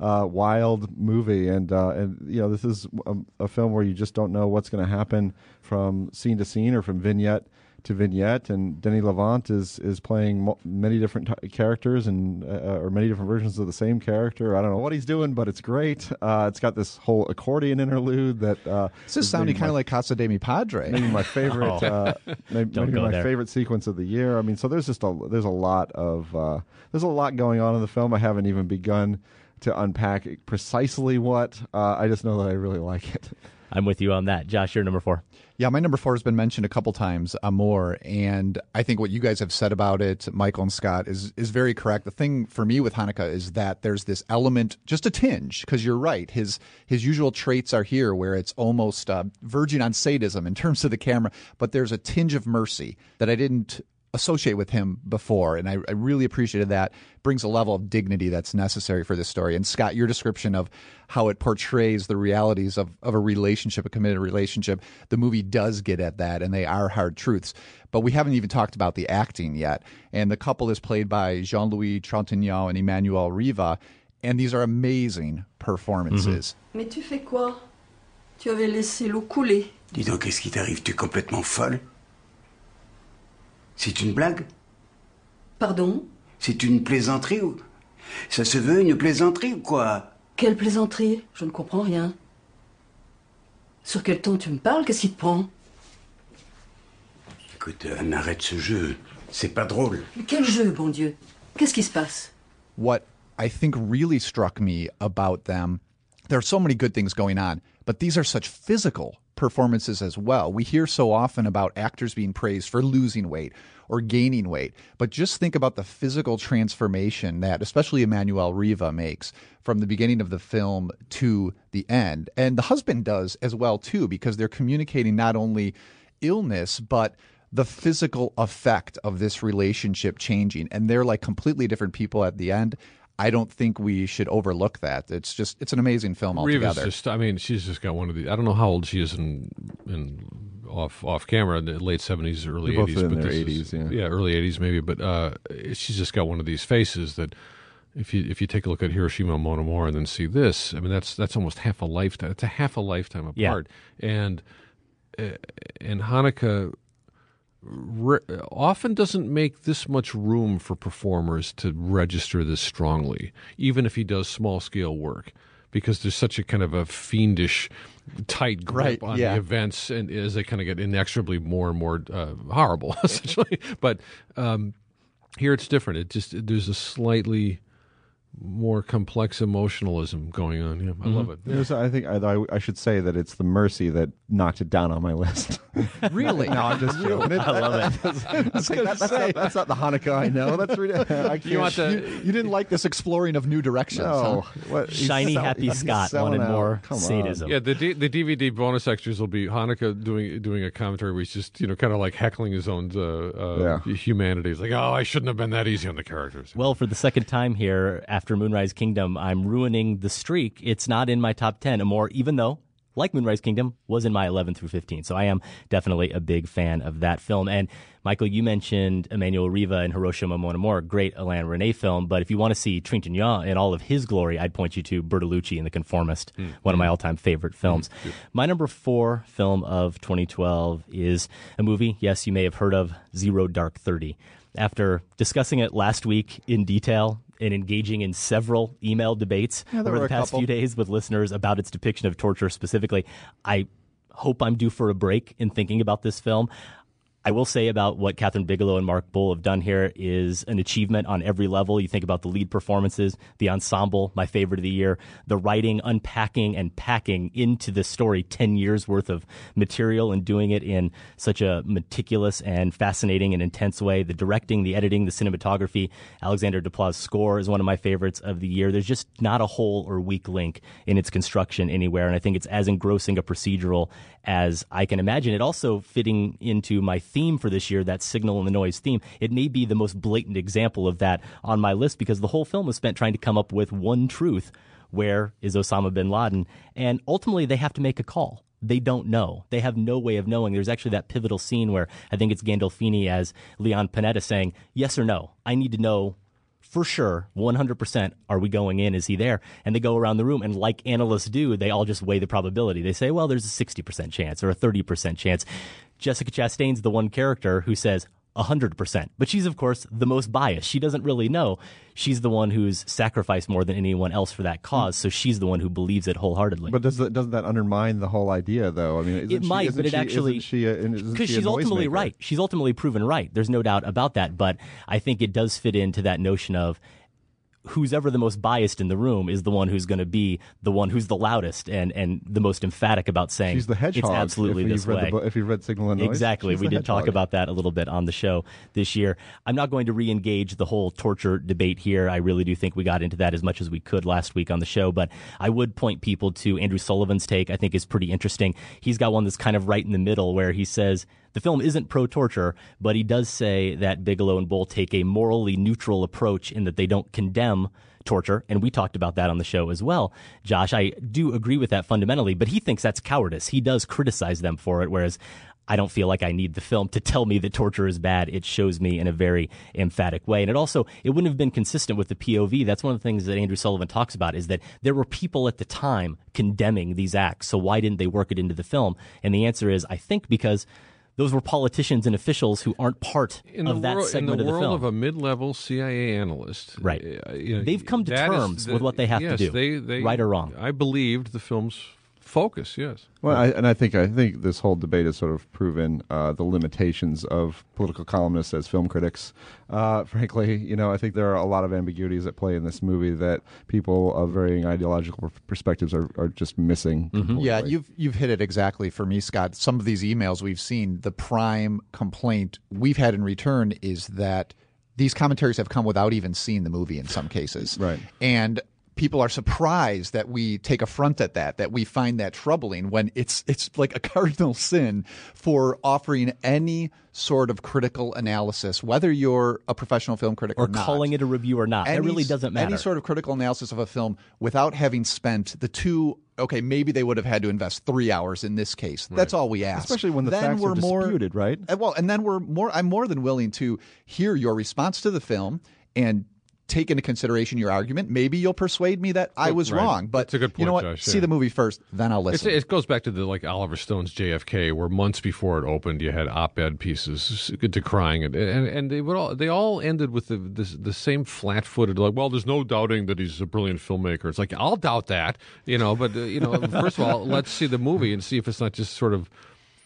wild movie, and this is a film where you just don't know what's going to happen from scene to scene or from vignette to vignette. And Denis Lavant is playing many different characters or many different versions of the same character. I don't know what he's doing, but it's great. It's got this whole accordion interlude that this is sounding kind of like Casa de mi Padre. Maybe my favorite, favorite sequence of the year. I mean, so there's a lot going on in the film. I haven't even begun to unpack precisely what. I just know that I really like it. I'm with you on that. Josh, your number 4. Yeah, my number 4 has been mentioned a couple times, Amour, and I think what you guys have said about it, Michael and Scott, is very correct. The thing for me with Haneke is that there's this element, just a tinge, because you're right. His usual traits are here, where it's almost verging on sadism in terms of the camera, but there's a tinge of mercy that I didn't associate with him before, and I really appreciated that. Brings a level of dignity that's necessary for this story. And Scott, your description of how it portrays the realities of a relationship, a committed relationship, the movie does get at that, and they are hard truths. But we haven't even talked about the acting yet. And the couple is played by Jean-Louis Trintignant and Emmanuel Riva, and these are amazing performances. Mais tu fais quoi? Tu avais laissé l'eau couler. Dis donc, qu'est-ce qui t'arrive? Tu es complètement folle? C'est une blague? Pardon? C'est une plaisanterie ou... Ça se veut une plaisanterie ou quoi? Quelle plaisanterie? Je ne comprends rien. Sur quel ton tu me parles? Qu'est-ce qui te prend? Écoute, arrête ce jeu. C'est pas drôle. Mais quel jeu, bon Dieu? Qu'est-ce qui se passe? What I think really struck me about them, there are so many good things going on, but these are such physical performances as well. We hear so often about actors being praised for losing weight or gaining weight, but just think about the physical transformation that especially Emmanuel Riva makes from the beginning of the film to the end. And the husband does as well too, because they're communicating not only illness, but the physical effect of this relationship changing, and they're like completely different people at the end. I don't think we should overlook that. It's an amazing film altogether. She's just got one of the. I don't know how old she is in off camera, in the late 70s, early 80s. Both in their 80s, yeah, early 80s maybe. But she's just got one of these faces that, if you take a look at Hiroshima Mon Amour and then see this, I mean that's almost half a lifetime. It's a half a lifetime apart, and Haneke often doesn't make this much room for performers to register this strongly, even if he does small-scale work, because there's such a kind of a fiendish, tight grip on the events, and as they kind of get inexorably more and more horrible, essentially. But here it's different. There's a slightly more complex emotionalism going on. Yeah, I love it. I think I should say that it's The Mercy that knocked it down on my list. Really? No, I'm just joking. I love it. That's not the Haneke I know. That's you didn't like this exploring of new directions. No. Huh? Shiny Happy Scott wanted more sadism. Yeah, the DVD bonus extras will be Haneke doing a commentary where he's just kind of like heckling his own humanity. He's like, oh, I shouldn't have been that easy on the characters. Well, for the second time here, after Moonrise Kingdom, I'm ruining the streak. It's not in my top 10 anymore, even though, like Moonrise Kingdom, was in my 11 through 15. So I am definitely a big fan of that film. And Michael, you mentioned Emmanuel Riva and Hiroshima Mon Amour, great Alain Resnais film. But if you want to see Trintignant in all of his glory, I'd point you to Bertolucci and The Conformist, one of my all-time favorite films. My number 4 film of 2012 is a movie, yes, you may have heard of, Zero Dark 30. After discussing it last week in detail and engaging in several email debates over the past few days with listeners about its depiction of torture specifically, I hope I'm due for a break in thinking about this film. I will say about what Catherine Bigelow and Mark Bull have done here is an achievement on every level. You think about the lead performances, the ensemble, my favorite of the year, the writing, unpacking, and packing into this story 10 years worth of material and doing it in such a meticulous and fascinating and intense way. The directing, the editing, the cinematography, Alexander Desplat's score is one of my favorites of the year. There's just not a hole or weak link in its construction anywhere, and I think it's as engrossing a procedural as I can imagine. It also fitting into my theme for this year, that Signal and the Noise theme. It may be the most blatant example of that on my list because the whole film was spent trying to come up with one truth. Where is Osama bin Laden? And ultimately they have to make a call. They don't know. They have no way of knowing. There's actually that pivotal scene where I think it's Gandolfini as Leon Panetta saying, yes or no, I need to know for sure, 100%, are we going in? Is he there? And they go around the room, and like analysts do, they all just weigh the probability. They say, well, there's a 60% chance or a 30% chance. Jessica Chastain's the one character who says 100%. But she's, of course, the most biased. She doesn't really know. She's the one who's sacrificed more than anyone else for that cause, so she's the one who believes it wholeheartedly. But doesn't that undermine the whole idea, though? I mean, it might, but it actually... Because she's ultimately right. She's ultimately proven right. There's no doubt about that. But I think it does fit into that notion of who's ever the most biased in the room is the one who's going to be the one who's the loudest and the most emphatic about saying she's the hedgehog, it's absolutely this way. If you've read Signal and Noise. Exactly. We did talk about that a little bit on the show this year. I'm not going to re-engage the whole torture debate here. I really do think we got into that as much as we could last week on the show, but I would point people to Andrew Sullivan's take. I think is pretty interesting. He's got one that's kind of right in the middle where he says the film isn't pro-torture, but he does say that Bigelow and Bull take a morally neutral approach in that they don't condemn torture, and we talked about that on the show as well. Josh, I do agree with that fundamentally, but he thinks that's cowardice. He does criticize them for it, whereas I don't feel like I need the film to tell me that torture is bad. It shows me in a very emphatic way. And it wouldn't have been consistent with the POV. That's one of the things that Andrew Sullivan talks about is that there were people at the time condemning these acts. So why didn't they work it into the film? And the answer is, I think, because those were politicians and officials who aren't part of that segment of the film. In the world of a mid-level CIA analyst. Right. They've come to terms with what they have to do, right or wrong. I believed the film's focus, yes. Well, I think this whole debate has sort of proven the limitations of political columnists as film critics. Frankly, I think there are a lot of ambiguities at play in this movie that people of varying ideological perspectives are just missing. Mm-hmm. Yeah, you've hit it exactly for me, Scott. Some of these emails we've seen, the prime complaint we've had in return is that these commentaries have come without even seeing the movie in some cases. Right. And people are surprised that we take affront at that we find that troubling, when it's like a cardinal sin for offering any sort of critical analysis, whether you're a professional film critic or not. Calling it a review or not. It really doesn't matter. Any sort of critical analysis of a film without having spent the two, okay, maybe they would have had to invest 3 hours in this case. Right. That's all we ask. Especially when the facts are disputed, right? And then I'm more than willing to hear your response to the film and take into consideration your argument. Maybe you'll persuade me that I was wrong. But that's a good point, you know what? Josh, See the movie first, then I'll listen. It goes back to the Oliver Stone's JFK, where months before it opened, you had op-ed pieces decrying it, and they all ended with the same flat-footed, like, well, there's no doubting that he's a brilliant filmmaker. It's like, I'll doubt that, but first of all, let's see the movie and see if it's not just sort of.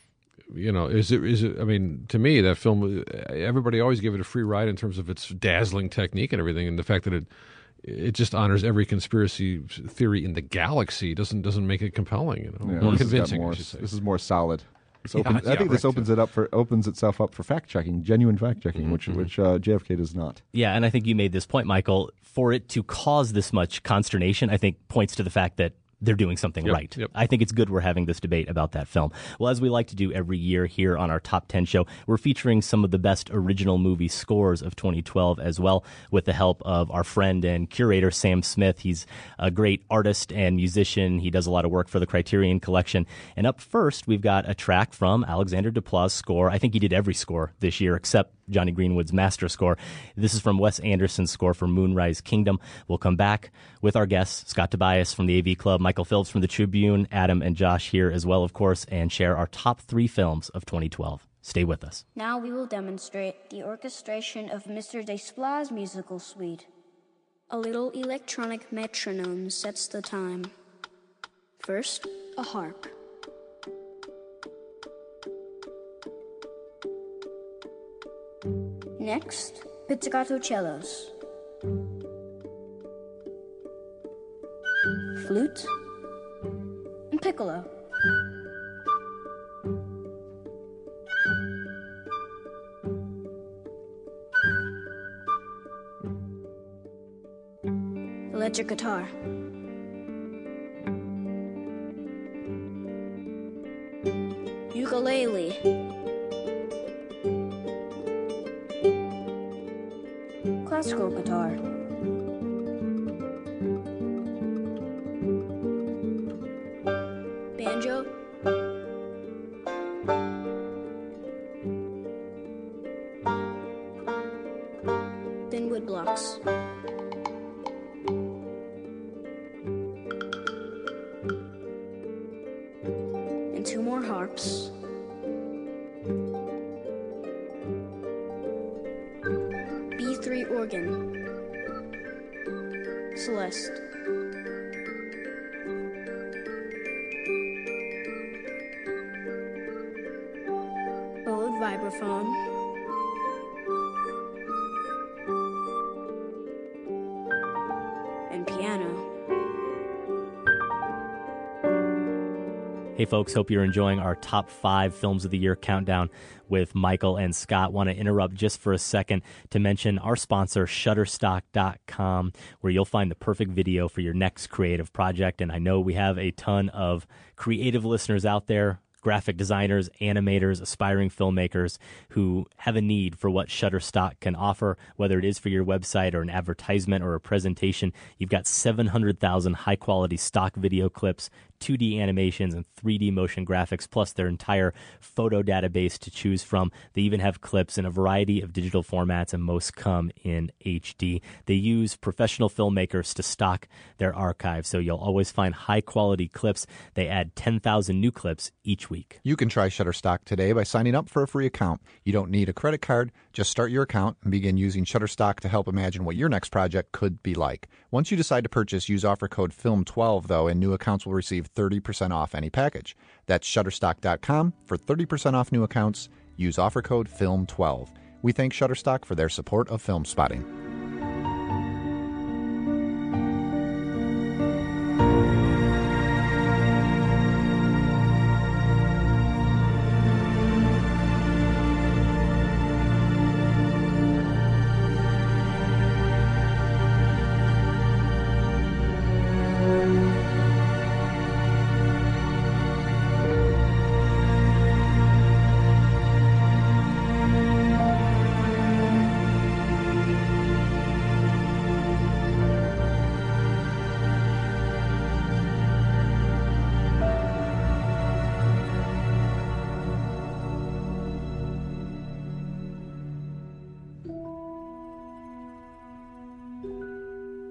Is it? I mean, to me, that film, everybody always gave it a free ride in terms of its dazzling technique and everything, and the fact that it just honors every conspiracy theory in the galaxy doesn't make it compelling. More convincing. This is more solid. I think this opens itself up for fact checking, genuine fact checking, which JFK does not. Yeah, and I think you made this point, Michael. For it to cause this much consternation, I think points to the fact that they're doing something right. Yep. I think it's good we're having this debate about that film. Well, as we like to do every year here on our Top 10 show, we're featuring some of the best original movie scores of 2012 as well, with the help of our friend and curator, Sam Smith. He's a great artist and musician. He does a lot of work for the Criterion Collection. And up first, we've got a track from Alexander Desplat's score. I think he did every score this year except Johnny Greenwood's master score. This is from Wes Anderson's score for Moonrise Kingdom. We'll come back with our guests, Scott Tobias from the AV Club, Michael Phillips from the Tribune, Adam and Josh here as well, of course, and share our top 3 films of 2012. Stay with us. Now we will demonstrate the orchestration of Mr. Desplat's musical suite. A little electronic metronome sets the time. First, a harp. Next, pizzicato cellos, flute, and piccolo. Electric guitar. Ukulele. Classical guitar. Banjo. Then wood blocks. And 2 more harps. B3 organ. Celeste. Bowed vibraphone. And piano. Hey folks, hope you're enjoying our top 5 films of the year countdown with Michael and Scott. Want to interrupt just for a second to mention our sponsor, Shutterstock.com, where you'll find the perfect video for your next creative project. And I know we have a ton of creative listeners out there, graphic designers, animators, aspiring filmmakers who have a need for what Shutterstock can offer, whether it is for your website or an advertisement or a presentation. You've got 700,000 high-quality stock video clips, 2D animations, and 3D motion graphics, plus their entire photo database to choose from. They even have clips in a variety of digital formats, and most come in HD. They use professional filmmakers to stock their archive, so you'll always find high-quality clips. They add 10,000 new clips each week. You can try Shutterstock today by signing up for a free account. You don't need a credit card. Just start your account and begin using Shutterstock to help imagine what your next project could be like. Once you decide to purchase, use offer code FILM12, though, and new accounts will receive 30% off any package. That's Shutterstock.com for 30% off new accounts. Use offer code FILM12. We thank Shutterstock for their support of Film Spotting.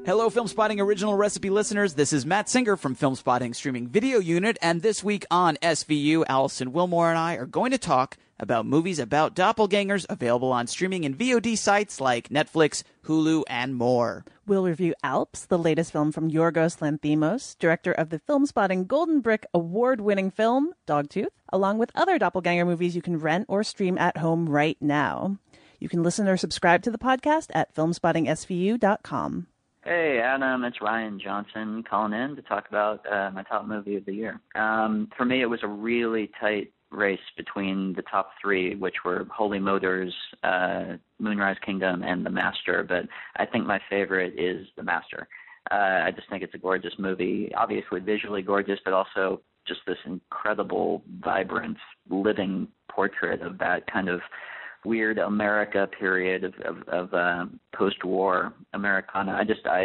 Hello, Film Spotting Original Recipe listeners. This is Matt Singer from Film Spotting Streaming Video Unit, and this week on SVU, Allison Wilmore and I are going to talk about movies about doppelgangers available on streaming and VOD sites like Netflix, Hulu, and more. We'll review Alps, the latest film from Yorgos Lanthimos, director of the Film Spotting Golden Brick award-winning film, Dogtooth, along with other doppelganger movies you can rent or stream at home right now. You can listen or subscribe to the podcast at filmspottingsvu.com. Hey, Adam, it's Ryan Johnson calling in to talk about my top movie of the year. For me, it was a really tight race between the top three, which were Holy Motors, Moonrise Kingdom, and The Master, but I think my favorite is The Master. I just think it's a gorgeous movie, obviously visually gorgeous, but also just this incredible, vibrant, living portrait of that kind of weird America period of post-war Americana.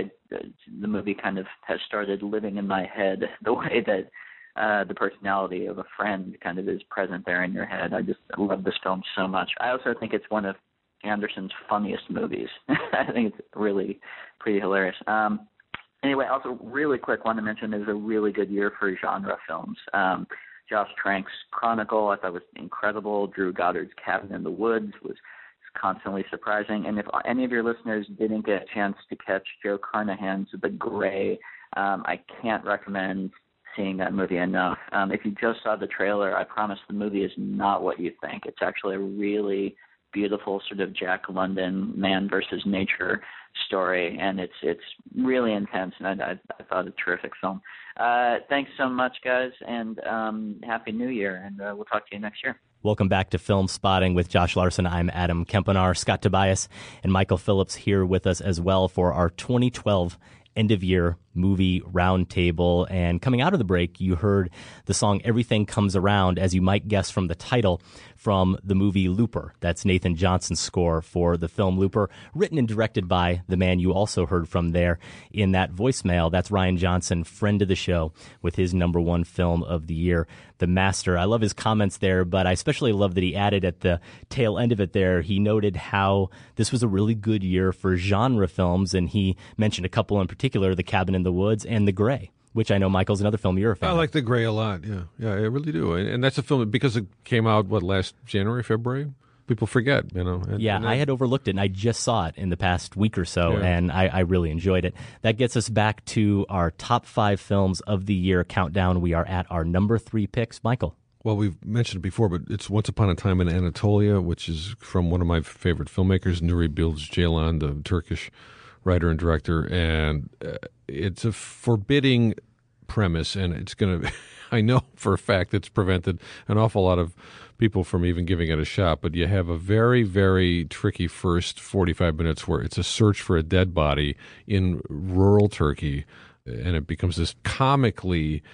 The movie kind of has started living in my head the way that the personality of a friend kind of is present there in your head. I love this film so much. I also think it's one of Anderson's funniest movies. I think it's really pretty hilarious. Anyway, also really quick, want to mention it was a really good year for genre films. Josh Trank's Chronicle, I thought was incredible. Drew Goddard's Cabin in the Woods was constantly surprising. And if any of your listeners didn't get a chance to catch Joe Carnahan's The Gray, I can't recommend seeing that movie enough. If you just saw the trailer, I promise the movie is not what you think. It's actually a really beautiful sort of Jack London man versus nature story, and it's really intense, and I thought a terrific film. Thanks so much, guys, and Happy New Year, and we'll talk to you next year. Welcome back to Film Spotting with Josh Larson. I'm Adam Kempenaar. Scott Tobias and Michael Phillips here with us as well for our 2012 end-of-year movie roundtable. And coming out of the break, you heard the song Everything Comes Around, as you might guess from the title, from the movie Looper. That's Nathan Johnson's score for the film Looper, written and directed by the man you also heard from there in that voicemail. That's Ryan Johnson, friend of the show, with his number one film of the year, The Master. I love his comments there, but I especially love that he added at the tail end of it there, he noted how this was a really good year for genre films, and he mentioned a couple in particular, The Cabin in the Woods and The Gray, which I know, Michael's another film you're a fan of. I like The Gray a lot, yeah, I really do. And that's a film, because it came out, last January, February? People forget, you know. I had overlooked it, and I just saw it in the past week or so, and I really enjoyed it. That gets us back to our top 5 films of the year countdown. We are at our number 3 picks. Michael. Well, we've mentioned it before, but it's Once Upon a Time in Anatolia, which is from one of my favorite filmmakers, Nuri Bilge Ceylan, the Turkish writer and director, and it's a forbidding premise, and it's going to I know for a fact it's prevented an awful lot of people from even giving it a shot, but you have a very, very tricky first 45 minutes where it's a search for a dead body in rural Turkey, and it becomes this comically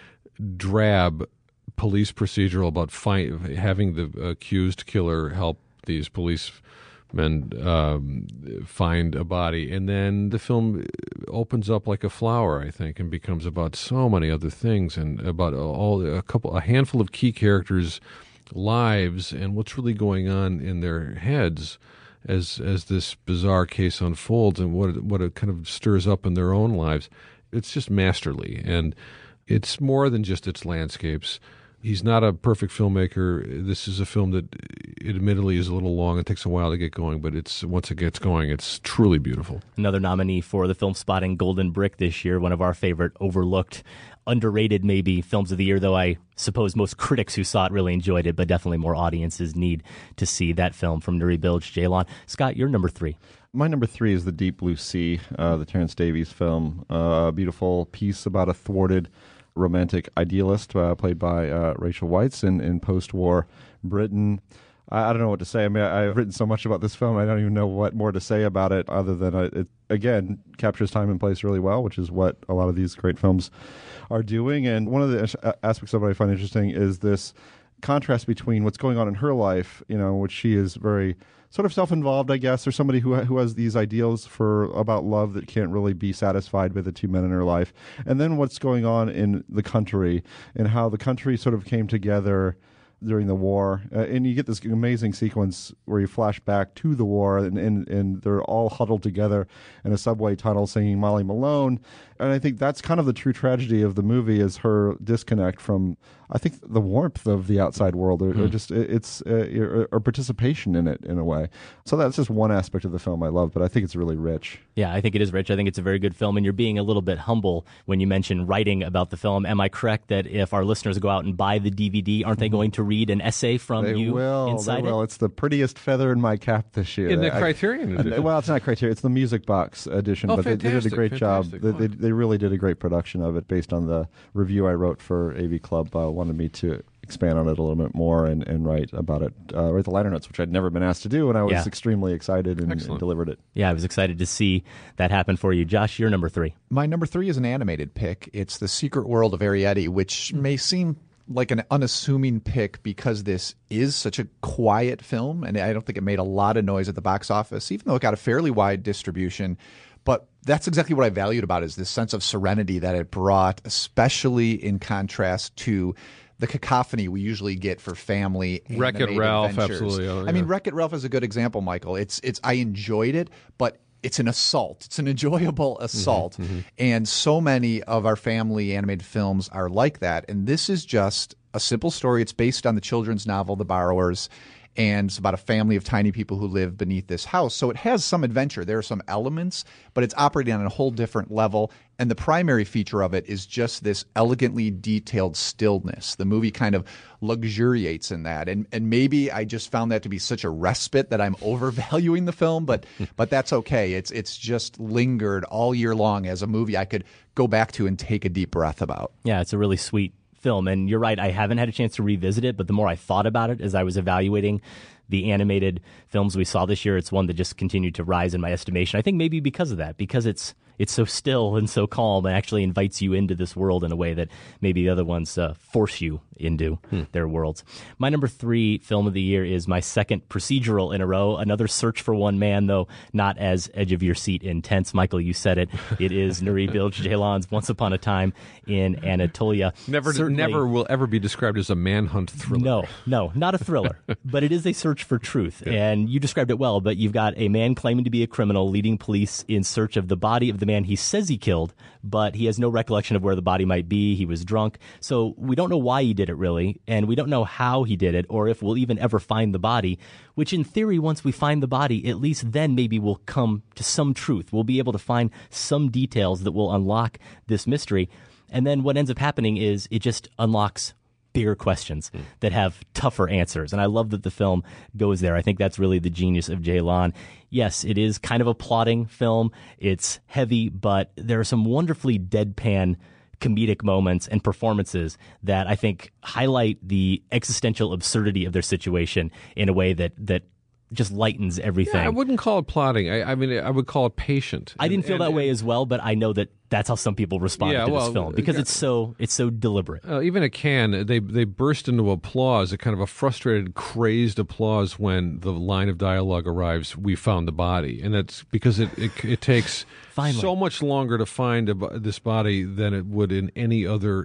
drab police procedural about having the accused killer help these policemen find a body, and then the film opens up like a flower, I think, and becomes about so many other things, and about a handful of key characters' lives and what's really going on in their heads as this bizarre case unfolds, and what it kind of stirs up in their own lives. It's just masterly, and it's more than just its landscapes. He's not a perfect filmmaker. This is a film that admittedly is a little long. It takes a while to get going, but once it gets going, it's truly beautiful. Another nominee for the Film Spotting Golden Brick this year, one of our favorite overlooked, underrated maybe films of the year, though I suppose most critics who saw it really enjoyed it, but definitely more audiences need to see that film from Nuri Bilge Ceylan. Scott, you're number 3. My number 3 is The Deep Blue Sea, the Terence Davies film. A beautiful piece about a thwarted romantic idealist played by Rachel Weisz in post-war Britain. I don't know what to say. I mean, I've written so much about this film, I don't even know what more to say about it other than it, again, captures time and place really well, which is what a lot of these great films are doing. And one of the aspects of it I find interesting is this contrast between what's going on in her life, which she is very sort of self-involved, I guess, or somebody who has these ideals about love that can't really be satisfied with the two men in her life, and then what's going on in the country and how the country sort of came together during the war. And you get this amazing sequence where you flash back to the war, and they're all huddled together in a subway tunnel singing Molly Malone. And I think that's kind of the true tragedy of the movie, is her disconnect from, I think, the warmth of the outside world, or just or participation in it in a way. So that's just one aspect of the film I love, but I think it's really rich. Yeah, I think it is rich. I think it's a very good film, and you're being a little bit humble when you mention writing about the film. Am I correct that if our listeners go out and buy the DVD, aren't they going to read an essay from you inside it? It's the prettiest feather in my cap this year. In the Criterion edition. Well, it's not Criterion. It's the Music Box edition, but they did a great job. They really did a great production of it based on the review I wrote for AV Club. Wanted me to expand on it a little bit more and write about it, write the liner notes, which I'd never been asked to do, and I was extremely excited and delivered it. Yeah, I was excited to see that happen for you. Josh, you're number 3. My number 3 is an animated pick. It's The Secret World of Arrietty, which may seem like an unassuming pick because this is such a quiet film, and I don't think it made a lot of noise at the box office, even though it got a fairly wide distribution. But that's exactly what I valued about it, is this sense of serenity that it brought, especially in contrast to the cacophony we usually get for family Wreck-It Ralph, adventures. absolutely. Oh, yeah. I mean, Wreck-It Ralph is a good example, Michael. I enjoyed it, but it's an assault. It's an enjoyable assault. And so many of our family animated films are like that. And this is just a simple story. It's based on the children's novel, The Borrowers. And it's about a family of tiny people who live beneath this house. So it has some adventure. There are some elements, but it's operating on a whole different level. And the primary feature of it is just this elegantly detailed stillness. The movie kind of luxuriates in that. And maybe I just found that to be such a respite that I'm overvaluing the film, but that's okay. It's just lingered all year long as a movie I could go back to and take a deep breath about. Yeah, it's a really sweet film, and you're right, I haven't had a chance to revisit it, but the more I thought about it as I was evaluating the animated films we saw this year, it's one that just continued to rise in my estimation. I think maybe because of that, because it's so still and so calm and actually invites you into this world in a way that maybe the other ones force you into their worlds. My number 3 film of the year is my second procedural in a row, another Search for One Man, though not as edge-of-your-seat intense. Michael, you said it. It is Nuri Bilge Ceylan's Once Upon a Time in Anatolia. Never will ever be described as a manhunt thriller. No, not a thriller, but it is a search for truth. Yeah. And you described it well, but you've got a man claiming to be a criminal leading police in search of the body of the man he says he killed, but he has no recollection of where the body might be. He was drunk. So we don't know why he did it, really, and we don't know how he did it or if we'll even ever find the body, which in theory, once we find the body, at least then maybe we'll come to some truth. We'll be able to find some details that will unlock this mystery. And then what ends up happening is it just unlocks bigger questions that have tougher answers. And I love that the film goes there. I think that's really the genius of Ceylan. Yes, it is kind of a plotting film. It's heavy, but there are some wonderfully deadpan comedic moments and performances that I think highlight the existential absurdity of their situation in a way that just lightens everything. Yeah, I wouldn't call it plotting. I mean, I would call it patient. I didn't feel that way as well, but I know that that's how some people responded to this film because it's so deliberate. Even at Cannes, they burst into applause, a kind of a frustrated, crazed applause when the line of dialogue arrives, "We found the body," and that's because it takes so much longer to find this body than it would in any other,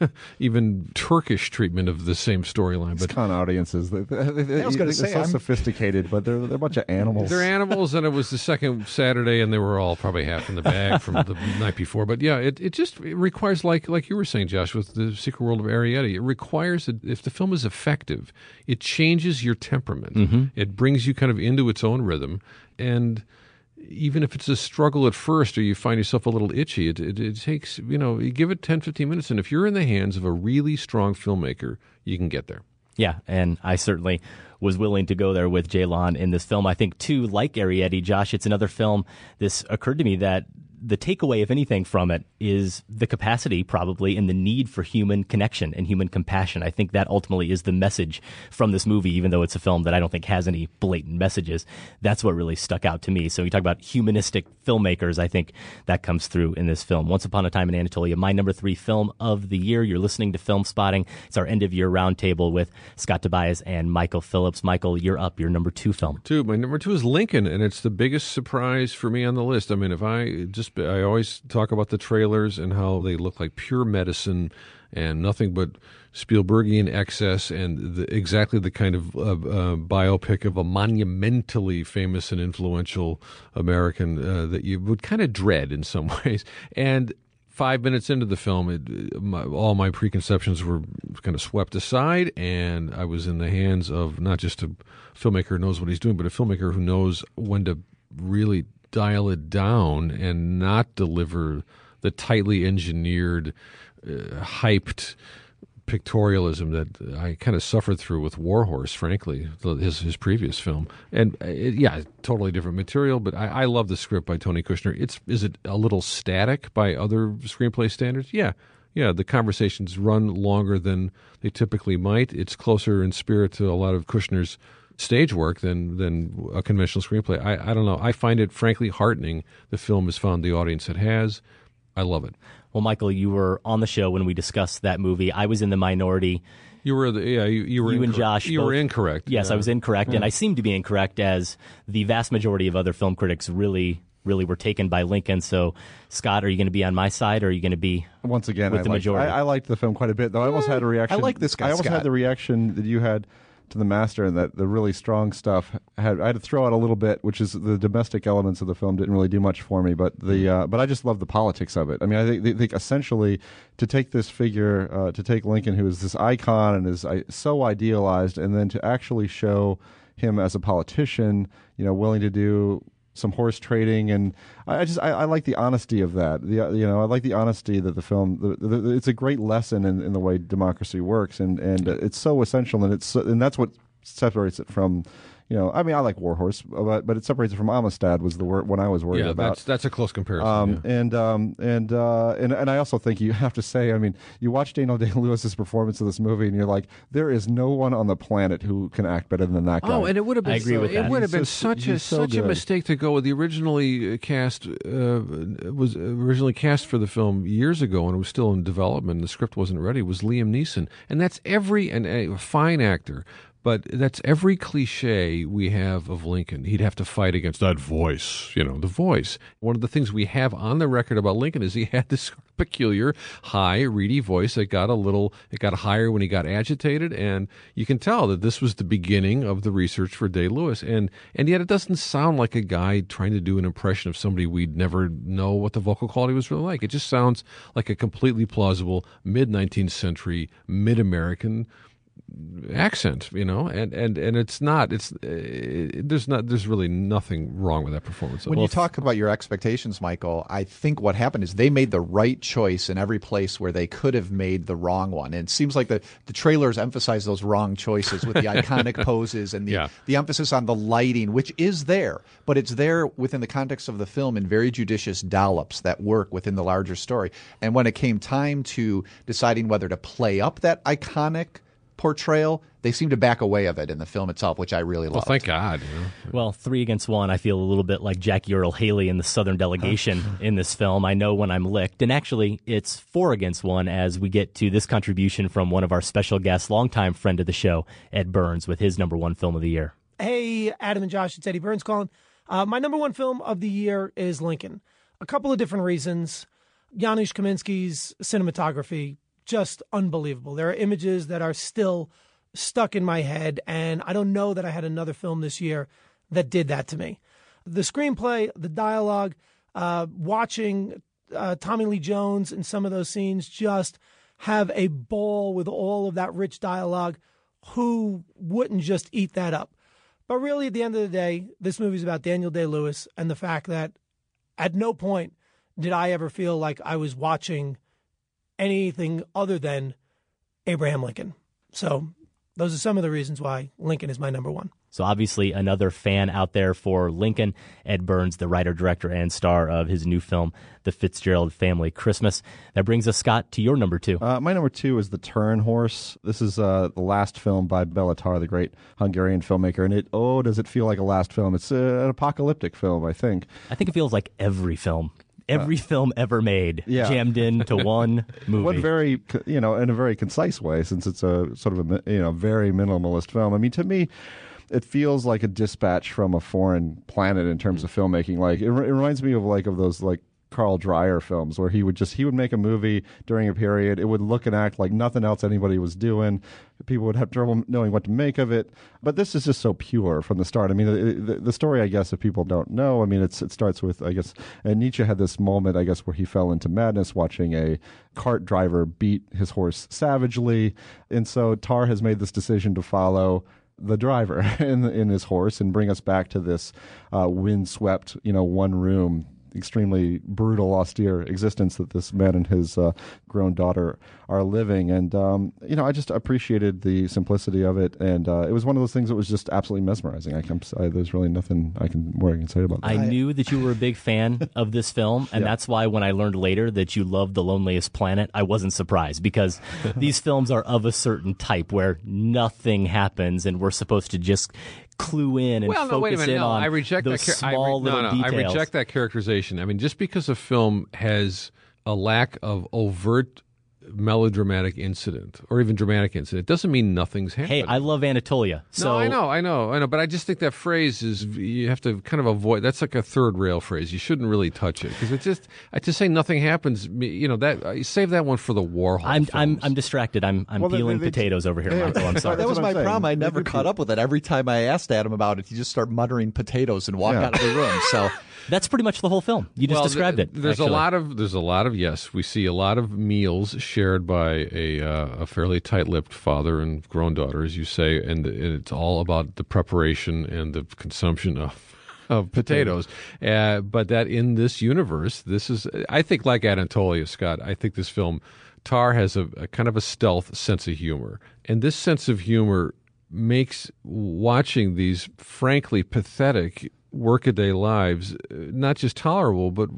even Turkish treatment of the same storyline. But con audiences, I was going to say, so sophisticated, but they're a bunch of animals. They're animals, and it was the second Saturday, and they were all probably half in the bag from the night before. But yeah, it requires, like you were saying, Josh, with The Secret World of Arrietty, it requires that if the film is effective, it changes your temperament. Mm-hmm. It brings you kind of into its own rhythm, and even if it's a struggle at first or you find yourself a little itchy, it takes, you give it 10, 15 minutes, and if you're in the hands of a really strong filmmaker, you can get there. Yeah, and I certainly was willing to go there with Ceylan in this film. I think, too, like Arrietty, Josh, it's another film, this occurred to me that the takeaway, if anything, from it is the capacity probably and the need for human connection and human compassion. I think that ultimately is the message from this movie, even though it's a film that I don't think has any blatant messages. That's what really stuck out to me. So you talk about humanistic filmmakers, I think that comes through in this film. Once Upon a Time in Anatolia, my number 3 film of the year. You're listening to Film Spotting. It's our end-of-year roundtable with Scott Tobias and Michael Phillips. Michael, you're up. Your number 2 film. My number 2 is Lincoln, and it's the biggest surprise for me on the list. I mean, I always talk about the trailers and how they look like pure medicine and nothing but Spielbergian excess, and exactly the kind of biopic of a monumentally famous and influential American that you would kind of dread in some ways. And 5 minutes into the film, all my preconceptions were kind of swept aside, and I was in the hands of not just a filmmaker who knows what he's doing, but a filmmaker who knows when to really dial it down and not deliver the tightly engineered, hyped pictorialism that I kind of suffered through with Warhorse, frankly, his previous film. And totally different material, but I love the script by Tony Kushner. Is it a little static by other screenplay standards? Yeah, the conversations run longer than they typically might. It's closer in spirit to a lot of Kushner's stage work than a conventional screenplay. I don't know. I find it, frankly, heartening the film has found the audience it has. I love it. Well, Michael, you were on the show when we discussed that movie. I was in the minority. You were you and Josh. You were incorrect. Yes, I was incorrect, and I seem to be incorrect, as the vast majority of other film critics really were taken by Lincoln. So, Scott, are you going to be on my side, or are you going to be once again with the majority? I liked the film quite a bit, though. I almost had a reaction. I like this guy. I almost Scott. had the reaction that you had to The Master, and that the really strong stuff I had to throw out a little bit, which is the domestic elements of the film didn't really do much for me, but but I just love the politics of it. I mean, I think essentially to take this figure, to take Lincoln, who is this icon and is so idealized, and then to actually show him as a politician, willing to do some horse trading, and I like the honesty of that. I like the honesty that the film. It's a great lesson in the way democracy works, and it's so essential, and that's what separates it from. I mean, I like Warhorse, but it separates it from Amistad was the one I was worried about. That's a close comparison. And I also think you have to say, I mean, you watch Daniel Day-Lewis's performance of this movie, and you're like, there is no one on the planet who can act better than that guy. Oh, and it would have been. I agree with that. It would have been such a mistake to go with the originally cast. Was originally cast for the film years ago, and it was still in development. The script wasn't ready. It was Liam Neeson, and that's a fine actor. But that's every cliche we have of Lincoln. He'd have to fight against that voice, the voice. One of the things we have on the record about Lincoln is he had this peculiar, high, reedy voice that got higher when he got agitated. And you can tell that this was the beginning of the research for Day-Lewis. And yet it doesn't sound like a guy trying to do an impression of somebody we'd never know what the vocal quality was really like. It just sounds like a completely plausible mid-19th century, mid-American accent, and it's not. There's really nothing wrong with that performance. When you talk about your expectations, Michael, I think what happened is they made the right choice in every place where they could have made the wrong one. And it seems like the trailers emphasize those wrong choices with the iconic poses and the emphasis on the lighting, which is there, but it's there within the context of the film in very judicious dollops that work within the larger story. And when it came time to deciding whether to play up that iconic portrayal, they seem to back away of it in the film itself, which I really love. Well, thank God. Well, 3 against 1, I feel a little bit like Jackie Earle Haley in the Southern Delegation in this film. I know when I'm licked. And actually, it's 4 against 1 as we get to this contribution from one of our special guests, longtime friend of the show, Ed Burns, with his number 1 film of the year. Hey, Adam and Josh, it's Eddie Burns calling. My number 1 film of the year is Lincoln. A couple of different reasons. Janusz Kaminski's cinematography, just unbelievable. There are images that are still stuck in my head, and I don't know that I had another film this year that did that to me. The screenplay, the dialogue, watching Tommy Lee Jones in some of those scenes just have a ball with all of that rich dialogue. Who wouldn't just eat that up? But really, at the end of the day, this movie is about Daniel Day-Lewis and the fact that at no point did I ever feel like I was watching anything other than Abraham Lincoln. So those are some of the reasons why Lincoln is my number 1. So obviously another fan out there for Lincoln, Ed Burns, the writer, director, and star of his new film, The Fitzgerald Family Christmas. That brings us, Scott, to your number 2. My number 2 is The Turin Horse. This is the last film by Béla Tarr, the great Hungarian filmmaker. And does it feel like a last film? It's an apocalyptic film, I think. I think it feels like every film. Every film ever made jammed into one movie. One very, in a very concise way, since it's a sort of a very minimalist film. I mean, to me, it feels like a dispatch from a foreign planet in terms of filmmaking. Like it reminds me of those Carl Dreyer films, where he would make a movie during a period. It would look and act like nothing else anybody was doing. People would have trouble knowing what to make of it. But this is just so pure from the start. I mean, the story, I guess, if people don't know, I mean, it starts with, I guess, Nietzsche had this moment, I guess, where he fell into madness watching a cart driver beat his horse savagely. And so Tar has made this decision to follow the driver in his horse and bring us back to this windswept, one room, extremely brutal, austere existence that this man and his grown daughter are living. And, I just appreciated the simplicity of it. And it was one of those things that was just absolutely mesmerizing. There's really nothing more I can say about that. I knew that you were a big fan of this film, and that's why when I learned later that you loved The Loneliest Planet, I wasn't surprised, because these films are of a certain type where nothing happens and we're supposed to just clue in and focus in on those small little details. I reject that characterization. I mean, just because a film has a lack of overt melodramatic incident or even dramatic incident doesn't mean nothing's happening. Hey, I love Anatolia. So no, I know, but I just think that phrase is, you have to kind of avoid. That's like a third rail phrase. You shouldn't really touch it, because I just say nothing happens. That you save that one for the Warhol. I'm distracted. I'm peeling potatoes over here, Michael. I'm sorry. That was my problem. I never caught up with it. Every time I asked Adam about it, he just started muttering potatoes and walk out of the room. So that's pretty much the whole film. You just described it. There's a lot of yes. We see a lot of meals shared by a fairly tight-lipped father and grown daughter, as you say, and it's all about the preparation and the consumption of potatoes. But that in this universe, this is, I think, like Anatolia, Scott. I think this film, Tar, has a kind of a stealth sense of humor, and this sense of humor makes watching these frankly pathetic workaday lives not just tolerable, but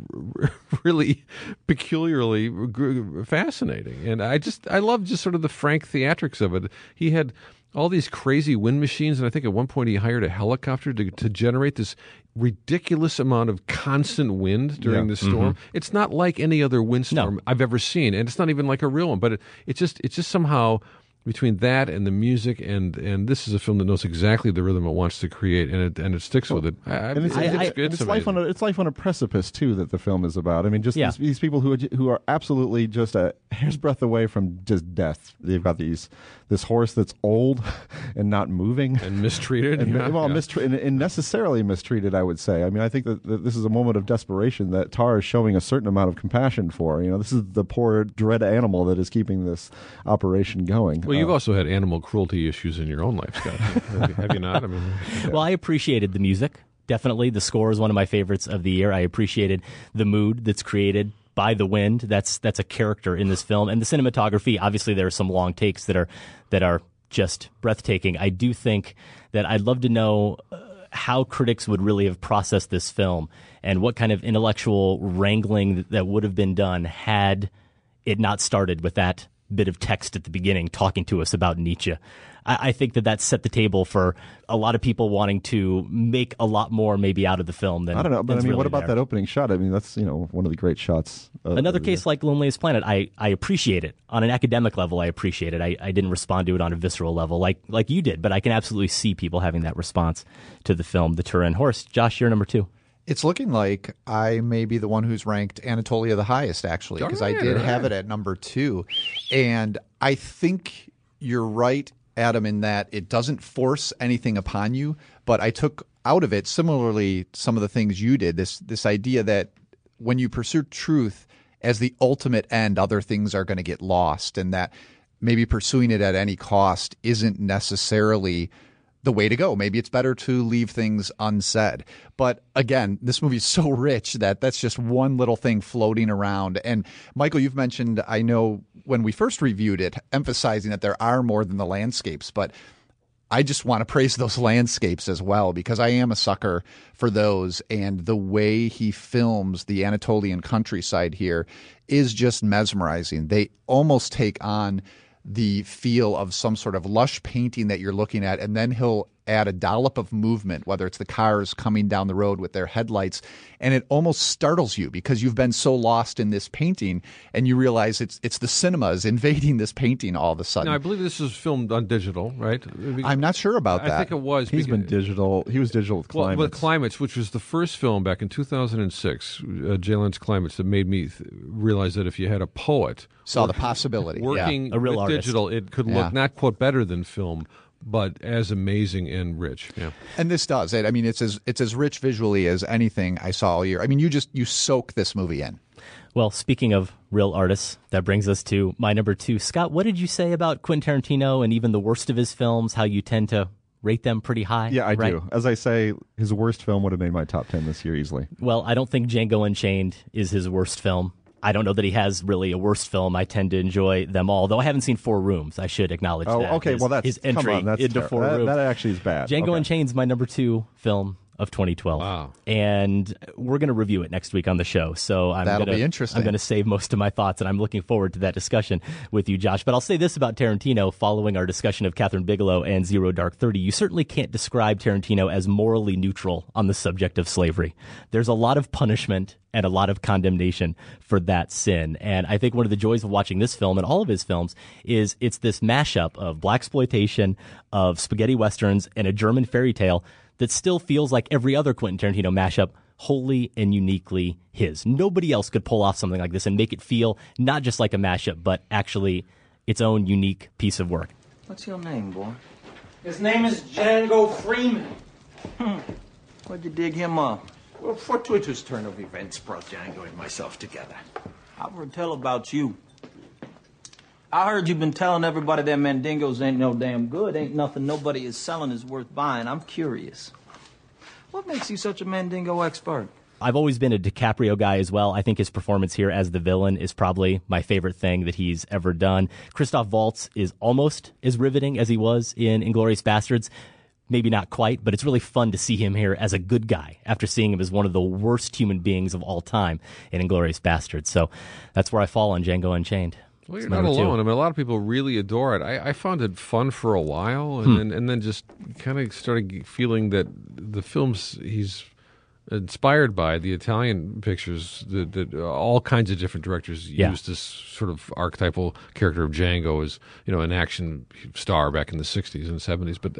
really peculiarly fascinating. And I love just sort of the frank theatrics of it. He had all these crazy wind machines, and I think at one point he hired a helicopter to generate this ridiculous amount of constant wind during the storm. Mm-hmm. It's not like any other windstorm I've ever seen, and it's not even like a real one, but it's just somehow, between that and the music, and this is a film that knows exactly the rhythm it wants to create, and it sticks with it. It's life on a precipice too, that the film is about. I mean, just these people who are absolutely just a hair's breadth away from just death. They've got this horse that's old and not moving and mistreated, and necessarily mistreated, I would say. I mean, I think that this is a moment of desperation that Tar is showing a certain amount of compassion for. This is the poor dread animal that is keeping this operation going. Well, you've also had animal cruelty issues in your own life, Scott. Have you not? I mean, Well, I appreciated the music. Definitely. The score is one of my favorites of the year. I appreciated the mood that's created by the wind. That's a character in this film. And the cinematography, obviously there are some long takes that are just breathtaking. I do think that I'd love to know how critics would really have processed this film and what kind of intellectual wrangling that would have been done had it not started with that bit of text at the beginning talking to us about Nietzsche. I think that set the table for a lot of people wanting to make a lot more maybe out of the film than, I don't know, but I mean, really what about that opening shot? I mean, that's one of the great shots. Another case like Loneliest Planet, I appreciate it. On an academic level, I appreciate it. I didn't respond to it on a visceral level like you did, but I can absolutely see people having that response to the film, The Turin Horse. Josh, you're number 2. It's looking like I may be the one who's ranked Anatolia the highest, actually, because I did have it at number 2. And I think you're right, Adam, in that it doesn't force anything upon you, but I took out of it, similarly, some of the things you did, this idea that when you pursue truth as the ultimate end, other things are going to get lost, and that maybe pursuing it at any cost isn't necessarily the way to go. Maybe it's better to leave things unsaid. But again, this movie is so rich that that's just one little thing floating around. And Michael, you've mentioned, I know when we first reviewed it, emphasizing that there are more than the landscapes, but I just want to praise those landscapes as well, because I am a sucker for those. And the way he films the Anatolian countryside here is just mesmerizing. They almost take on the feel of some sort of lush painting that you're looking at, and then he'll add a dollop of movement, whether it's the cars coming down the road with their headlights, and it almost startles you because you've been so lost in this painting, and you realize it's the cinemas invading this painting all of a sudden. Now, I believe this was filmed on digital, right? I'm not sure about that. I think it was. He's been digital. He was digital with Climates. Well, with Climates, which was the first film back in 2006, Jay Lentz Climates, that made me realize that if you had a poet saw the possibility working a real with artist. digital, it could look not quote better than film, but as amazing and rich. Yeah. And this does. I mean, it's as rich visually as anything I saw all year. I mean, you soak this movie in. Well, speaking of real artists, that brings us to my number 2. Scott, what did you say about Quentin Tarantino and even the worst of his films, how you tend to rate them pretty high? Yeah, I do. As I say, his worst film would have made my top 10 this year easily. Well, I don't think Django Unchained is his worst film. I don't know that he has really a worst film. I tend to enjoy them all, though I haven't seen Four Rooms. I should acknowledge that. Oh, okay. Well, his entry into Four Rooms. That actually is bad. Django Unchained's my number 2 film of 2012. Wow. And we're going to review it next week on the show. So That'll be interesting. I'm going to save most of my thoughts, and I'm looking forward to that discussion with you, Josh. But I'll say this about Tarantino following our discussion of Catherine Bigelow and Zero Dark 30. You certainly can't describe Tarantino as morally neutral on the subject of slavery. There's a lot of punishment and a lot of condemnation for that sin. And I think one of the joys of watching this film and all of his films is it's this mashup of blaxploitation, of spaghetti westerns, and a German fairy tale that still feels like every other Quentin Tarantino mashup, wholly and uniquely his. Nobody else could pull off something like this and make it feel not just like a mashup, but actually its own unique piece of work. What's your name, boy? His name is Django Freeman. Where'd you dig him up? Well, fortuitous turn of events brought Django and myself together. I've heard tell about you. I heard you've been telling everybody that Mandingos ain't no damn good. Ain't nothing nobody is selling is worth buying. I'm curious. What makes you such a Mandingo expert? I've always been a DiCaprio guy as well. I think his performance here as the villain is probably my favorite thing that he's ever done. Christoph Waltz is almost as riveting as he was in Inglourious Bastards. Maybe not quite, but it's really fun to see him here as a good guy after seeing him as one of the worst human beings of all time in Inglourious Bastards. So that's where I fall on Django Unchained. Well, you're not alone. I mean, a lot of people really adore it. I found it fun for a while, and then just kind of started feeling that the films he's inspired by, the Italian pictures, that all kinds of different directors used this sort of archetypal character of Django as, an action star back in the 60s and 70s. But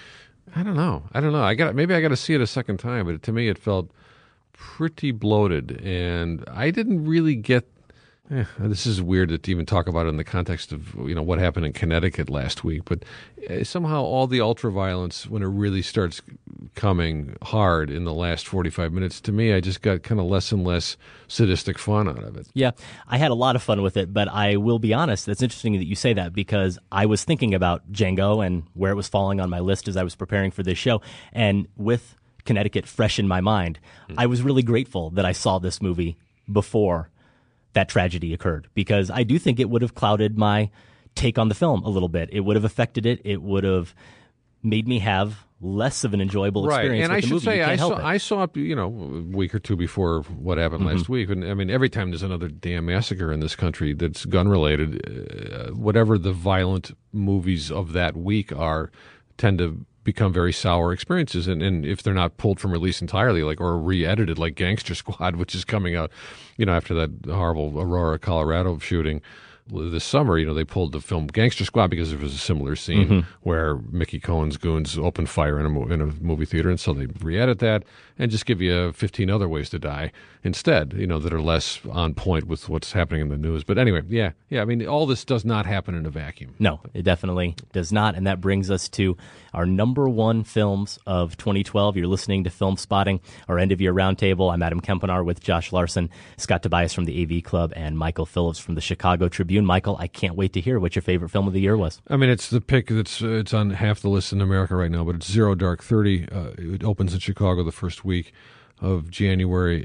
I don't know. Maybe I got to see it a second time, but to me it felt pretty bloated, and I didn't really get. This is weird to even talk about it in the context of what happened in Connecticut last week, but somehow all the ultraviolence, when it really starts coming hard in the last 45 minutes, to me, I just got kind of less and less sadistic fun out of it. Yeah, I had a lot of fun with it, but I will be honest, it's interesting that you say that because I was thinking about Django and where it was falling on my list as I was preparing for this show, and with Connecticut fresh in my mind, I was really grateful that I saw this movie before that tragedy occurred, because I do think it would have clouded my take on the film a little bit. It would have affected it. It would have made me have less of an enjoyable experience with the movie. Right, and I I saw it, a week or two before what happened last week. And I mean, every time there's another damn massacre in this country that's gun-related, whatever the violent movies of that week are, tend to become very sour experiences, and if they're not pulled from release entirely, or re-edited, like Gangster Squad, which is coming out, after that horrible Aurora, Colorado shooting this summer, they pulled the film Gangster Squad because there was a similar scene where Mickey Cohen's goons opened fire in a movie theater, and so they re-edit that and just give you 15 other ways to die instead, that are less on point with what's happening in the news. But anyway, yeah, I mean, all this does not happen in a vacuum. No, it definitely does not, and that brings us to our number 1 films of 2012. You're listening to Film Spotting, our end-of-year roundtable. I'm Adam Kempenaar with Josh Larson, Scott Tobias from the AV Club, and Michael Phillips from the Chicago Tribune. Michael, I can't wait to hear what your favorite film of the year was. I mean, it's the pick it's on half the list in America right now, but it's Zero Dark 30. It opens in Chicago the first week of January,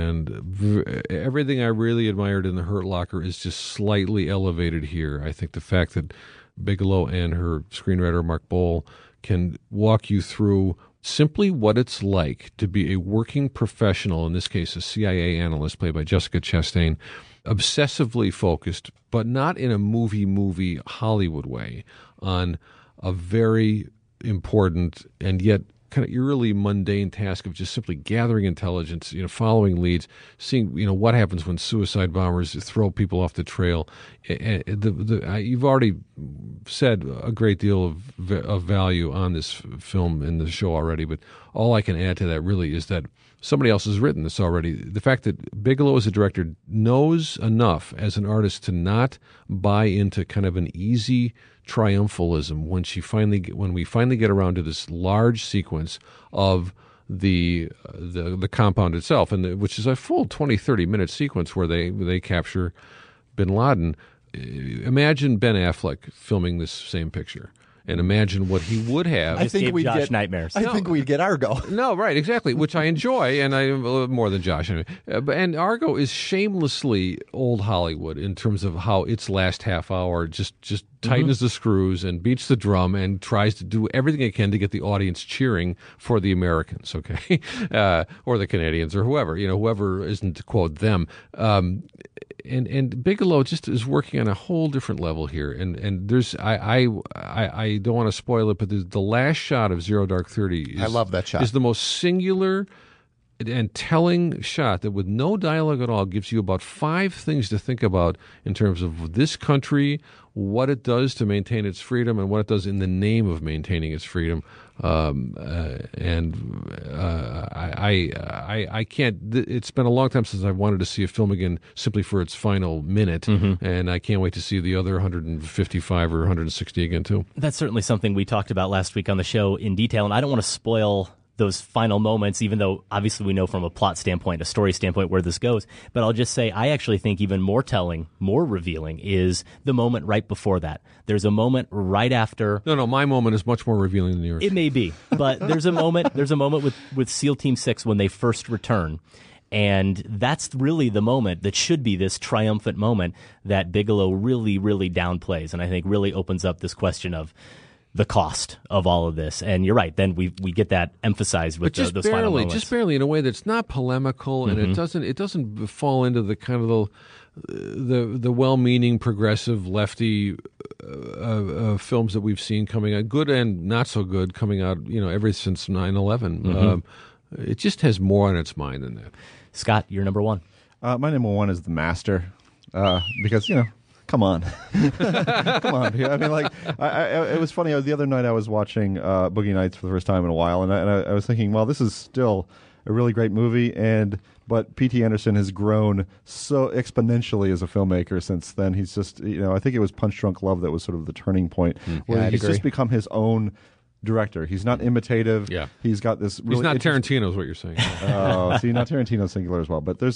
and everything I really admired in The Hurt Locker is just slightly elevated here. I think the fact that Bigelow and her screenwriter Mark Boal can walk you through simply what it's like to be a working professional, in this case a CIA analyst played by Jessica Chastain, obsessively focused, but not in a movie Hollywood way, on a very important and yet kind of eerily mundane task of just simply gathering intelligence, following leads, seeing, what happens when suicide bombers throw people off the trail. You've already said a great deal of value on this film in the show already, but all I can add to that really is that somebody else has written this already. The fact that Bigelow as a director knows enough as an artist to not buy into kind of an easy triumphalism when we finally get around to this large sequence of the compound itself, which is a full 20-30 minute sequence where they capture bin Laden. Imagine Ben Affleck filming this same picture. And imagine what he would have. I think we'd get nightmares. I think we'd get Argo. No, right, exactly, which I enjoy, and I more than Josh. Anyway. And Argo is shamelessly old Hollywood in terms of how its last half hour just tightens the screws and beats the drum and tries to do everything it can to get the audience cheering for the Americans, okay, or the Canadians or whoever, whoever isn't to quote them. And Bigelow just is working on a whole different level here. And there's I don't want to spoil it, but the last shot of Zero Dark 30 I love that shot. Is the most singular and telling shot that with no dialogue at all gives you about 5 things to think about in terms of this country, what it does to maintain its freedom, and what it does in the name of maintaining its freedom. I can't. It's been a long time since I've wanted to see a film again simply for its final minute, and I can't wait to see the other 155 or 160 again too. That's certainly something we talked about last week on the show in detail, and I don't want to spoil those final moments, even though obviously we know from a plot standpoint, a story standpoint, where this goes. But I'll just say I actually think even more telling, more revealing is the moment right before that. There's a moment right after. No, my moment is much more revealing than yours. It may be, but there's a moment with SEAL Team 6 when they first return. And that's really the moment that should be this triumphant moment that Bigelow really, really downplays, and I think really opens up this question of the cost of all of this. And you're right, then we get that emphasized with those final moments. Just barely, in a way that's not polemical, and it doesn't fall into the kind of the well-meaning progressive lefty films that we've seen coming out, good and not so good, coming out ever since 9/11. It just has more on its mind than that. Scott, you're number one. My number one is The Master, because come on. Come on. I mean, like, it was funny. The other night I was watching Boogie Nights for the first time in a while, and I was thinking, well, this is still a really great movie, but P.T. Anderson has grown so exponentially as a filmmaker since then. He's just, I think it was Punch Drunk Love that was sort of the turning point, where he's just become his own director. He's not imitative. Yeah. He's got this really... He's not Tarantino is what you're saying. Oh, see, not Tarantino singular as well. But there's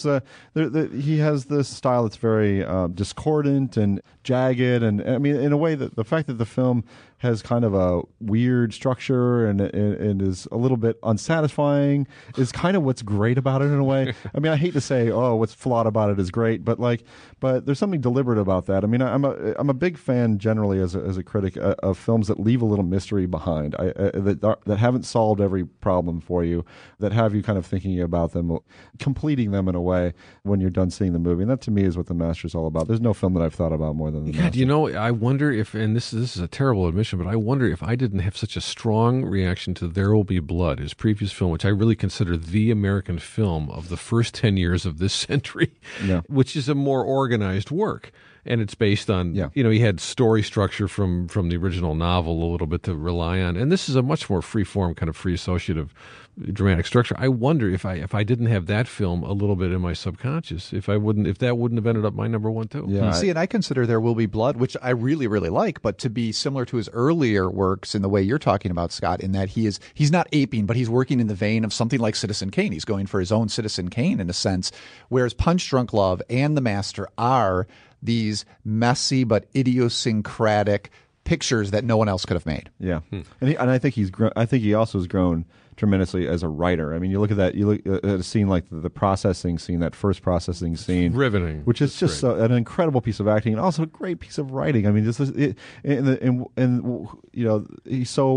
he has this style that's very discordant and jagged. And I mean, in a way, that the fact that the film has kind of a weird structure and is a little bit unsatisfying is kind of what's great about it in a way. I mean, I hate to say, what's flawed about it is great, but there's something deliberate about that. I mean, I'm a big fan generally as a critic of films that leave a little mystery behind, that haven't solved every problem for you, that have you kind of thinking about them, completing them in a way when you're done seeing the movie. And that to me is what The Master's all about. There's no film that I've thought about more than The Master. I wonder if, and this is a terrible admission, but I wonder if I didn't have such a strong reaction to There Will Be Blood, his previous film, which I really consider the American film of the first 10 years of this century, which is a more organized work. And it's based on, he had story structure from the original novel a little bit to rely on. And this is a much more free-form, kind of free associative dramatic structure. I wonder if I didn't have that film a little bit in my subconscious, if that wouldn't have ended up my number one too. Yeah. See, and I consider There Will Be Blood, which I really, really like, but to be similar to his earlier works in the way you're talking about, Scott, in that he's not aping, but he's working in the vein of something like Citizen Kane. He's going for his own Citizen Kane in a sense, whereas Punch Drunk Love and The Master are these messy but idiosyncratic pictures that no one else could have made. Yeah, and I think he also has grown tremendously as a writer. I mean, you look at that. You look at a scene like the processing scene, that first processing scene, riveting, which is just an incredible piece of acting and also a great piece of writing. I mean, he's so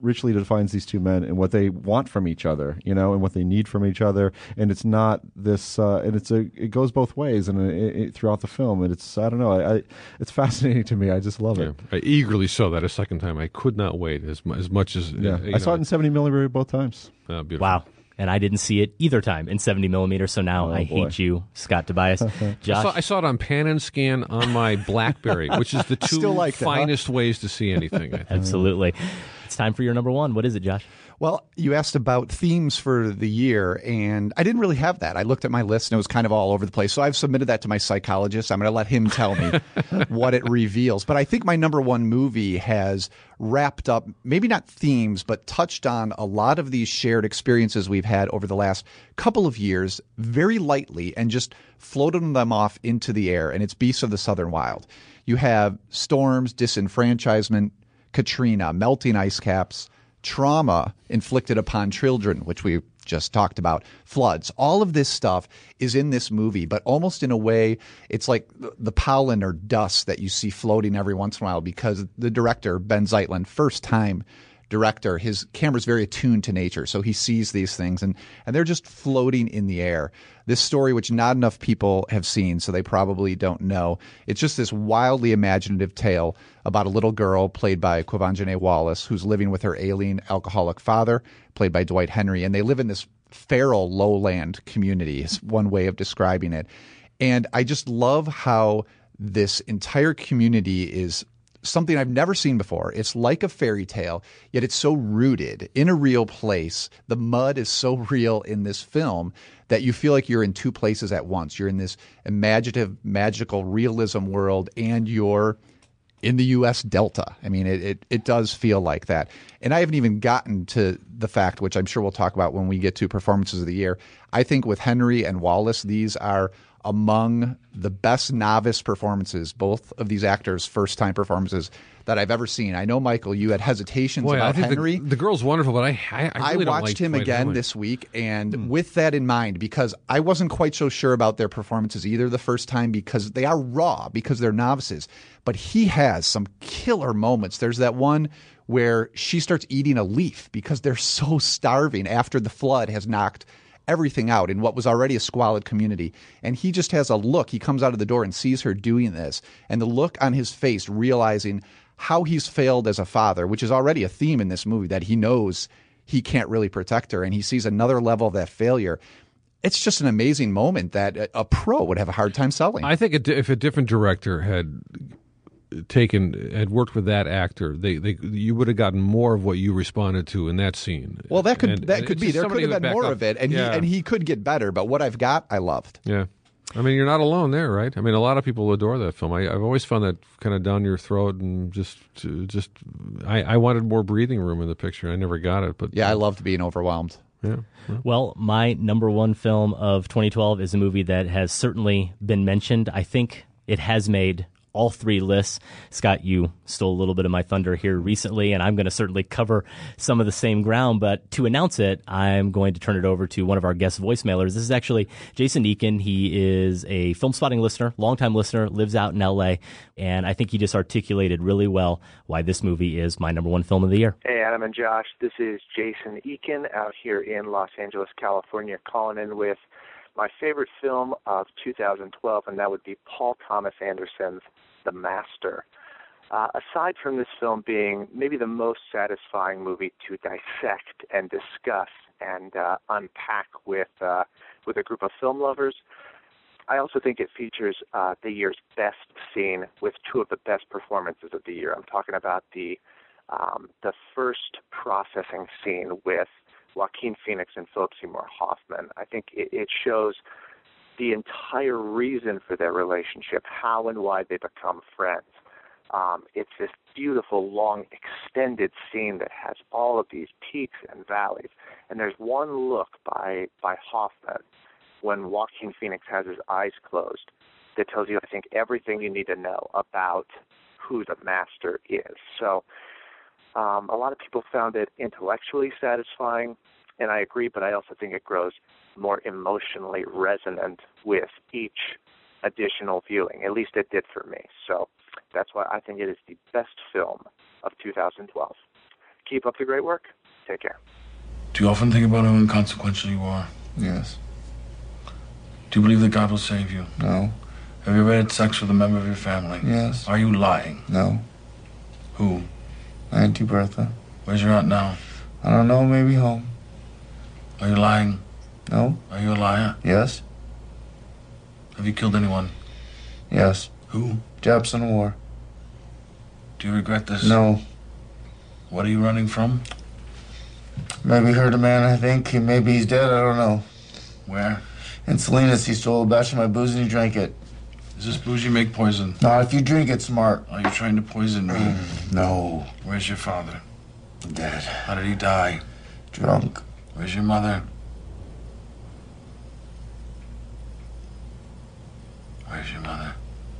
richly defines these two men and what they want from each other, and what they need from each other. And it's not this, and it goes both ways, and throughout the film. And it's, I don't know, it's fascinating to me. I just love it. I eagerly saw that a second time. I could not wait as much as. I saw it in 70 millimeter both times. Beautiful. Wow. And I didn't see it either time in 70 millimeter, so now I hate you, Scott Tobias. Josh? I saw it on Pan and Scan on my BlackBerry, which is the two finest ways to see anything. I think. Absolutely. It's time for your number one. What is it, Josh? Well, you asked about themes for the year, and I didn't really have that. I looked at my list, and it was kind of all over the place. So I've submitted that to my psychologist. I'm going to let him tell me what it reveals. But I think my number one movie has wrapped up, maybe not themes, but touched on a lot of these shared experiences we've had over the last couple of years very lightly and just floated them off into the air. And it's Beasts of the Southern Wild. You have storms, disenfranchisement, Katrina, melting ice caps, trauma inflicted upon children, which we just talked about, floods. All of this stuff is in this movie, but almost in a way, it's like the pollen or dust that you see floating every once in a while because the director, Ben Zeitlin, first time director, his camera's very attuned to nature. So he sees these things and they're just floating in the air. This story, which not enough people have seen, so they probably don't know. It's just this wildly imaginative tale about a little girl played by Quvenzhané Wallis who's living with her ailing alcoholic father, played by Dwight Henry. And they live in this feral lowland community is one way of describing it. And I just love how this entire community is something I've never seen before. It's like a fairy tale, yet it's so rooted in a real place. The mud is so real in this film that you feel like you're in two places at once. You're in this imaginative, magical realism world, and you're in the U.S. Delta. I mean, it does feel like that. And I haven't even gotten to the fact, which I'm sure we'll talk about when we get to performances of the year. I think with Henry and Wallis, these are among the best novice performances, both of these actors' first-time performances that I've ever seen. I know, Michael, you had hesitations about Henry. The girl's wonderful, but I really don't watched him again this week, and with that in mind, because I wasn't quite so sure about their performances either the first time because they are raw, because they're novices. But he has some killer moments. There's that one where she starts eating a leaf because they're so starving after the flood has knocked everything out in what was already a squalid community. And he just has a look. He comes out of the door and sees her doing this. And the look on his face, realizing how he's failed as a father, which is already a theme in this movie, that he knows he can't really protect her. And he sees another level of that failure. It's just an amazing moment that a pro would have a hard time selling. I think if a different director had worked with that actor, you would have gotten more of what you responded to in that scene. Well, that could be. There could have been more of it, and he could get better. But what I've got, I loved. Yeah, I mean, you're not alone there, right? I mean, a lot of people adore that film. I've always found that kind of down your throat, and I wanted more breathing room in the picture. I never got it, but yeah, I loved being overwhelmed. Yeah. Well, my number one film of 2012 is a movie that has certainly been mentioned. I think it has made all three lists. Scott, you stole a little bit of my thunder here recently, and I'm going to certainly cover some of the same ground. But to announce it, I'm going to turn it over to one of our guest voicemailers. This is actually Jason Eakin. He is a Film Spotting listener, longtime listener, lives out in L.A., and I think he just articulated really well why this movie is my number one film of the year. Hey, Adam and Josh. This is Jason Eakin out here in Los Angeles, California, calling in with my favorite film of 2012, and that would be Paul Thomas Anderson's The Master. Aside from this film being maybe the most satisfying movie to dissect and discuss and unpack with a group of film lovers, I also think it features the year's best scene with two of the best performances of the year. I'm talking about the first processing scene with Joaquin Phoenix and Philip Seymour Hoffman. I think it shows the entire reason for their relationship, how and why they become friends. It's this beautiful, long, extended scene that has all of these peaks and valleys. And there's one look by Hoffman when Joaquin Phoenix has his eyes closed that tells you, I think, everything you need to know about who the master is. So a lot of people found it intellectually satisfying, and I agree, but I also think it grows more emotionally resonant with each additional viewing. At least it did for me. So that's why I think it is the best film of 2012. Keep up the great work. Take care. Do you often think about how inconsequential you are? Yes. Do you believe that God will save you? No. Have you ever had sex with a member of your family? Yes. Are you lying? No. Who? Auntie Bertha. Where's your aunt now? I don't know, maybe home. Are you lying? No. Are you a liar? Yes. Have you killed anyone? Yes. Who? Japs in the war. Do you regret this? No. What are you running from? Maybe hurt a man, I think. Maybe he's dead, I don't know. Where? In Salinas, he stole a batch of my booze and he drank it. Does this booze you make poison? No, if you drink it, smart. Are you trying to poison me? No. Where's your father? Dead. How did he die? Drunk. Where's your mother? Where's your mother?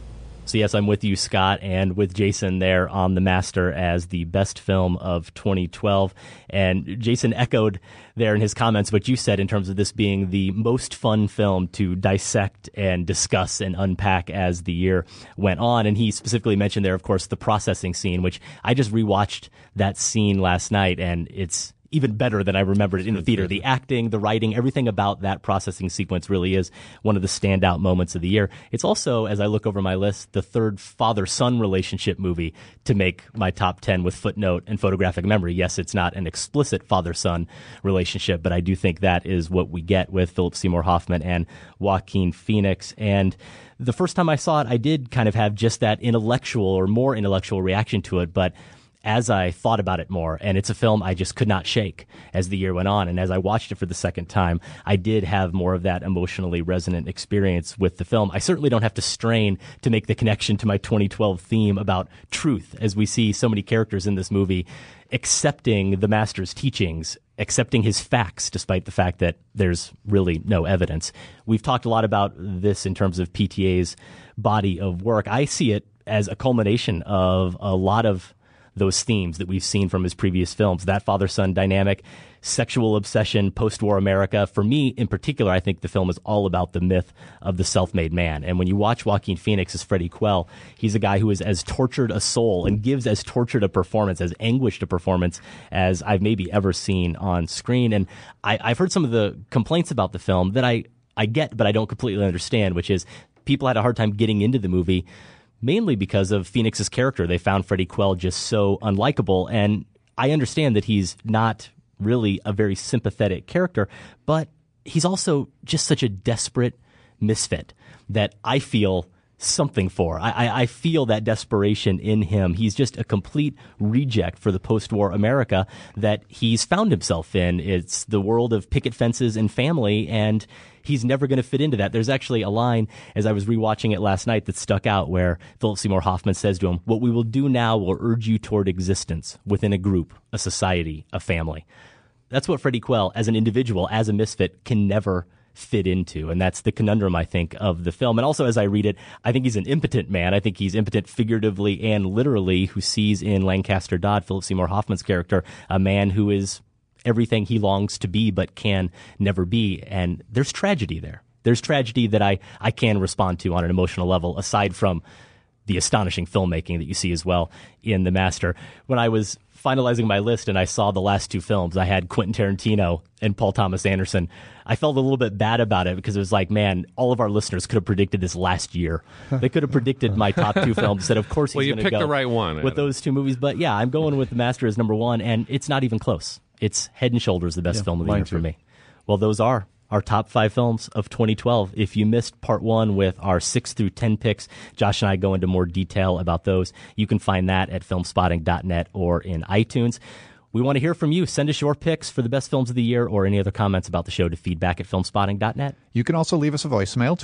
So yes, I'm with you, Scott, and with Jason there on The Master as the best film of 2012. And Jason echoed there in his comments what you said in terms of this being the most fun film to dissect and discuss and unpack as the year went on. And he specifically mentioned there, of course, the processing scene, which I just rewatched that scene last night, and it's even better than I remembered it in the theater. The acting, the writing, everything about that processing sequence really is one of the standout moments of the year. It's also, as I look over my list, the third father-son relationship movie to make my top 10 with footnote and photographic memory. Yes, it's not an explicit father-son relationship, but I do think that is what we get with Philip Seymour Hoffman and Joaquin Phoenix. And the first time I saw it, I did kind of have just that intellectual or more intellectual reaction to it, but as I thought about it more, and it's a film I just could not shake as the year went on, and as I watched it for the second time, I did have more of that emotionally resonant experience with the film. I certainly don't have to strain to make the connection to my 2012 theme about truth, as we see so many characters in this movie accepting the master's teachings, accepting his facts, despite the fact that there's really no evidence. We've talked a lot about this in terms of PTA's body of work. I see it as a culmination of a lot of those themes that we've seen from his previous films, that father-son dynamic, sexual obsession, post-war America. For me, in particular, I think the film is all about the myth of the self-made man. And when you watch Joaquin Phoenix as Freddie Quell, he's a guy who is as tortured a soul and gives as tortured a performance, as anguished a performance as I've maybe ever seen on screen. And I've heard some of the complaints about the film that I get, but I don't completely understand, which is people had a hard time getting into the movie mainly because of Phoenix's character. They found Freddie Quell just so unlikable, and I understand that he's not really a very sympathetic character, but he's also just such a desperate misfit that I feel something for. I feel that desperation in him. He's just a complete reject for the post-war America that he's found himself in. It's the world of picket fences and family, and he's never going to fit into that. There's actually a line, as I was rewatching it last night, that stuck out where Philip Seymour Hoffman says to him, "What we will do now will urge you toward existence within a group, a society, a family." That's what Freddie Quell, as an individual, as a misfit, can never fit into. And that's the conundrum, I think, of the film. And also, as I read it, I think he's an impotent man. I think he's impotent figuratively and literally, who sees in Lancaster Dodd, Philip Seymour Hoffman's character, a man who is everything he longs to be but can never be. And there's tragedy there. There's tragedy that I can respond to on an emotional level, aside from the astonishing filmmaking that you see as well in The Master. When I was finalizing my list and I saw the last two films, I had Quentin Tarantino and Paul Thomas Anderson. I felt a little bit bad about it because it was like, man, all of our listeners could have predicted this last year. They could have predicted my top two films. Said, of course, he's going to go the right one with those two movies. But yeah, I'm going with The Master as number one, and it's not even close. It's head and shoulders the best film of the year for me. Well, those are our top 5 films of 2012. If you missed part 1 with our 6 through 10 picks, Josh and I go into more detail about those. You can find that at filmspotting.net or in iTunes. We want to hear from you. Send us your picks for the best films of the year or any other comments about the show to feedback@filmspotting.net. You can also leave us a voicemail,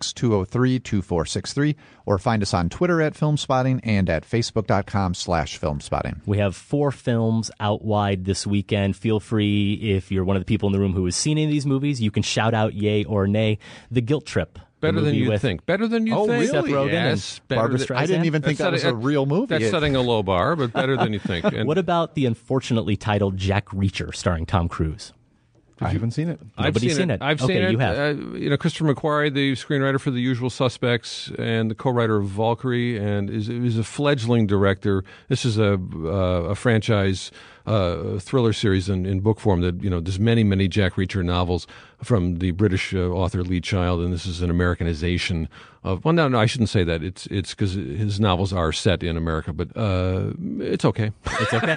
206-203-2463, or find us on Twitter at Filmspotting and at Facebook.com/Filmspotting. We have 4 films out wide this weekend. Feel free, if you're one of the people in the room who has seen any of these movies, you can shout out yay or nay. The Guilt Trip. Better than you think. Better than you think. Really? Seth Rogen yes, and Barbara Streisand. I didn't even think that was a real movie. That's setting a low bar, but better than you think. And what about the unfortunately titled Jack Reacher, starring Tom Cruise? I haven't seen it. Nobody's seen it. I've okay, seen it. You have. Christopher McQuarrie, the screenwriter for The Usual Suspects and the co-writer of Valkyrie, and is a fledgling director. This is a franchise thriller series in book form. That there's many Jack Reacher novels from the British author Lee Child, and this is an Americanization of. Well, no, I shouldn't say that. It's because his novels are set in America, but it's okay. It's okay.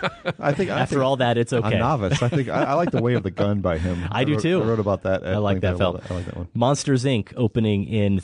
I think after all that, it's okay. A novice. I think I like The Way of the Gun by him. I do too. I wrote about that. I like that film. I like that one. Monsters Inc. opening in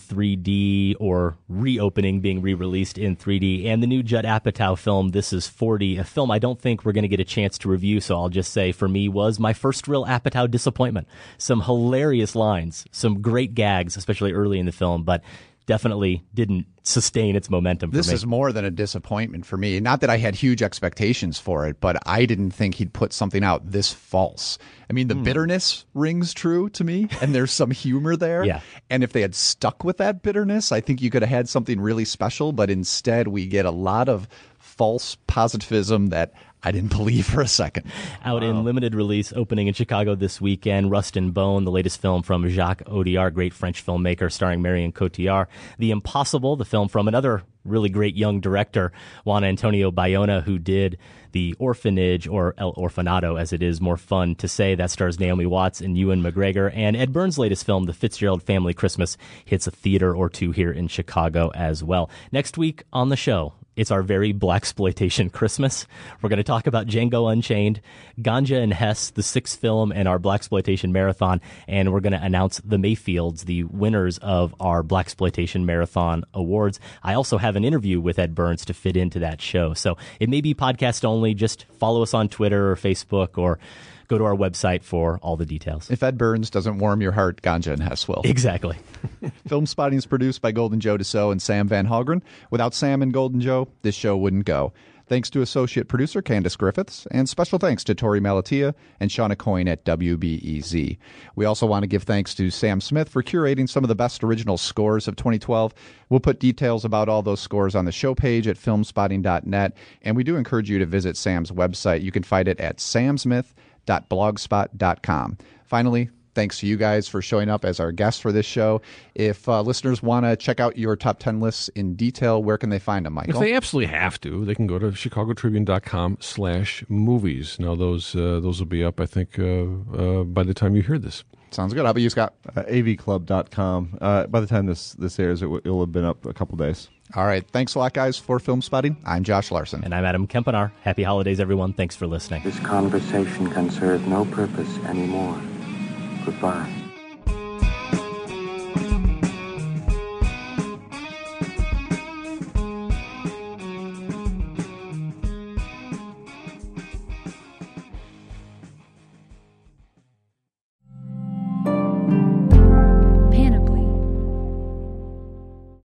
3D or reopening, being re-released in 3D, and the new Judd Apatow film This Is 40, a film I don't think we're going to get a chance to review. So I'll just say, for me, was my first real Apatow disappointment. Some hilarious lines, some great gags, especially early in the film, but definitely didn't sustain its momentum for This me. is more than a disappointment for me. Not that I had huge expectations for it, but I didn't think he'd put something out this false. I mean, the bitterness rings true to me, and there's some humor there. Yeah. And if they had stuck with that bitterness, I think you could have had something really special, but instead we get a lot of false positivism that I didn't believe for a second. Out in limited release, opening in Chicago this weekend, Rust and Bone, the latest film from Jacques Audiard, great French filmmaker starring Marion Cotillard. The Impossible, the film from another really great young director, Juan Antonio Bayona, who did The Orphanage, or El Orfanato, as it is more fun to say. That stars Naomi Watts and Ewan McGregor. And Ed Burns' latest film, The Fitzgerald Family Christmas, hits a theater or two here in Chicago as well. Next week on the show, it's our very blaxploitation Christmas. We're going to talk about Django Unchained, Ganja and Hess, the sixth film in our blaxploitation marathon, and we're going to announce the Mayfields, the winners of our blaxploitation marathon awards. I also have an interview with Ed Burns to fit into that show. So it may be podcast only. Just follow us on Twitter or Facebook, or go to our website for all the details. If Ed Burns doesn't warm your heart, Ganja and Hess will. Exactly. Film Spotting is produced by Golden Joe Dassault and Sam Van Halgren. Without Sam and Golden Joe, this show wouldn't go. Thanks to associate producer Candace Griffiths, and special thanks to Tori Malatia and Shauna Coyne at WBEZ. We also want to give thanks to Sam Smith for curating some of the best original scores of 2012. We'll put details about all those scores on the show page at filmspotting.net, and we do encourage you to visit Sam's website. You can find it at samsmith.blogspot.com. Finally, thanks to you guys for showing up as our guests for this show. If listeners want to check out your top 10 lists in detail, where can they find them, Michael? If they absolutely have to, they can go to chicagotribune.com/movies. Now, those will be up, I think, by the time you hear this. Sounds good. How about you, Scott? avclub.com. By the time this airs, it'll have been up a couple days. All right. Thanks a lot, guys, for Film Spotting. I'm Josh Larson. And I'm Adam Kempenar. Happy holidays, everyone. Thanks for listening. This conversation can serve no purpose anymore. Goodbye.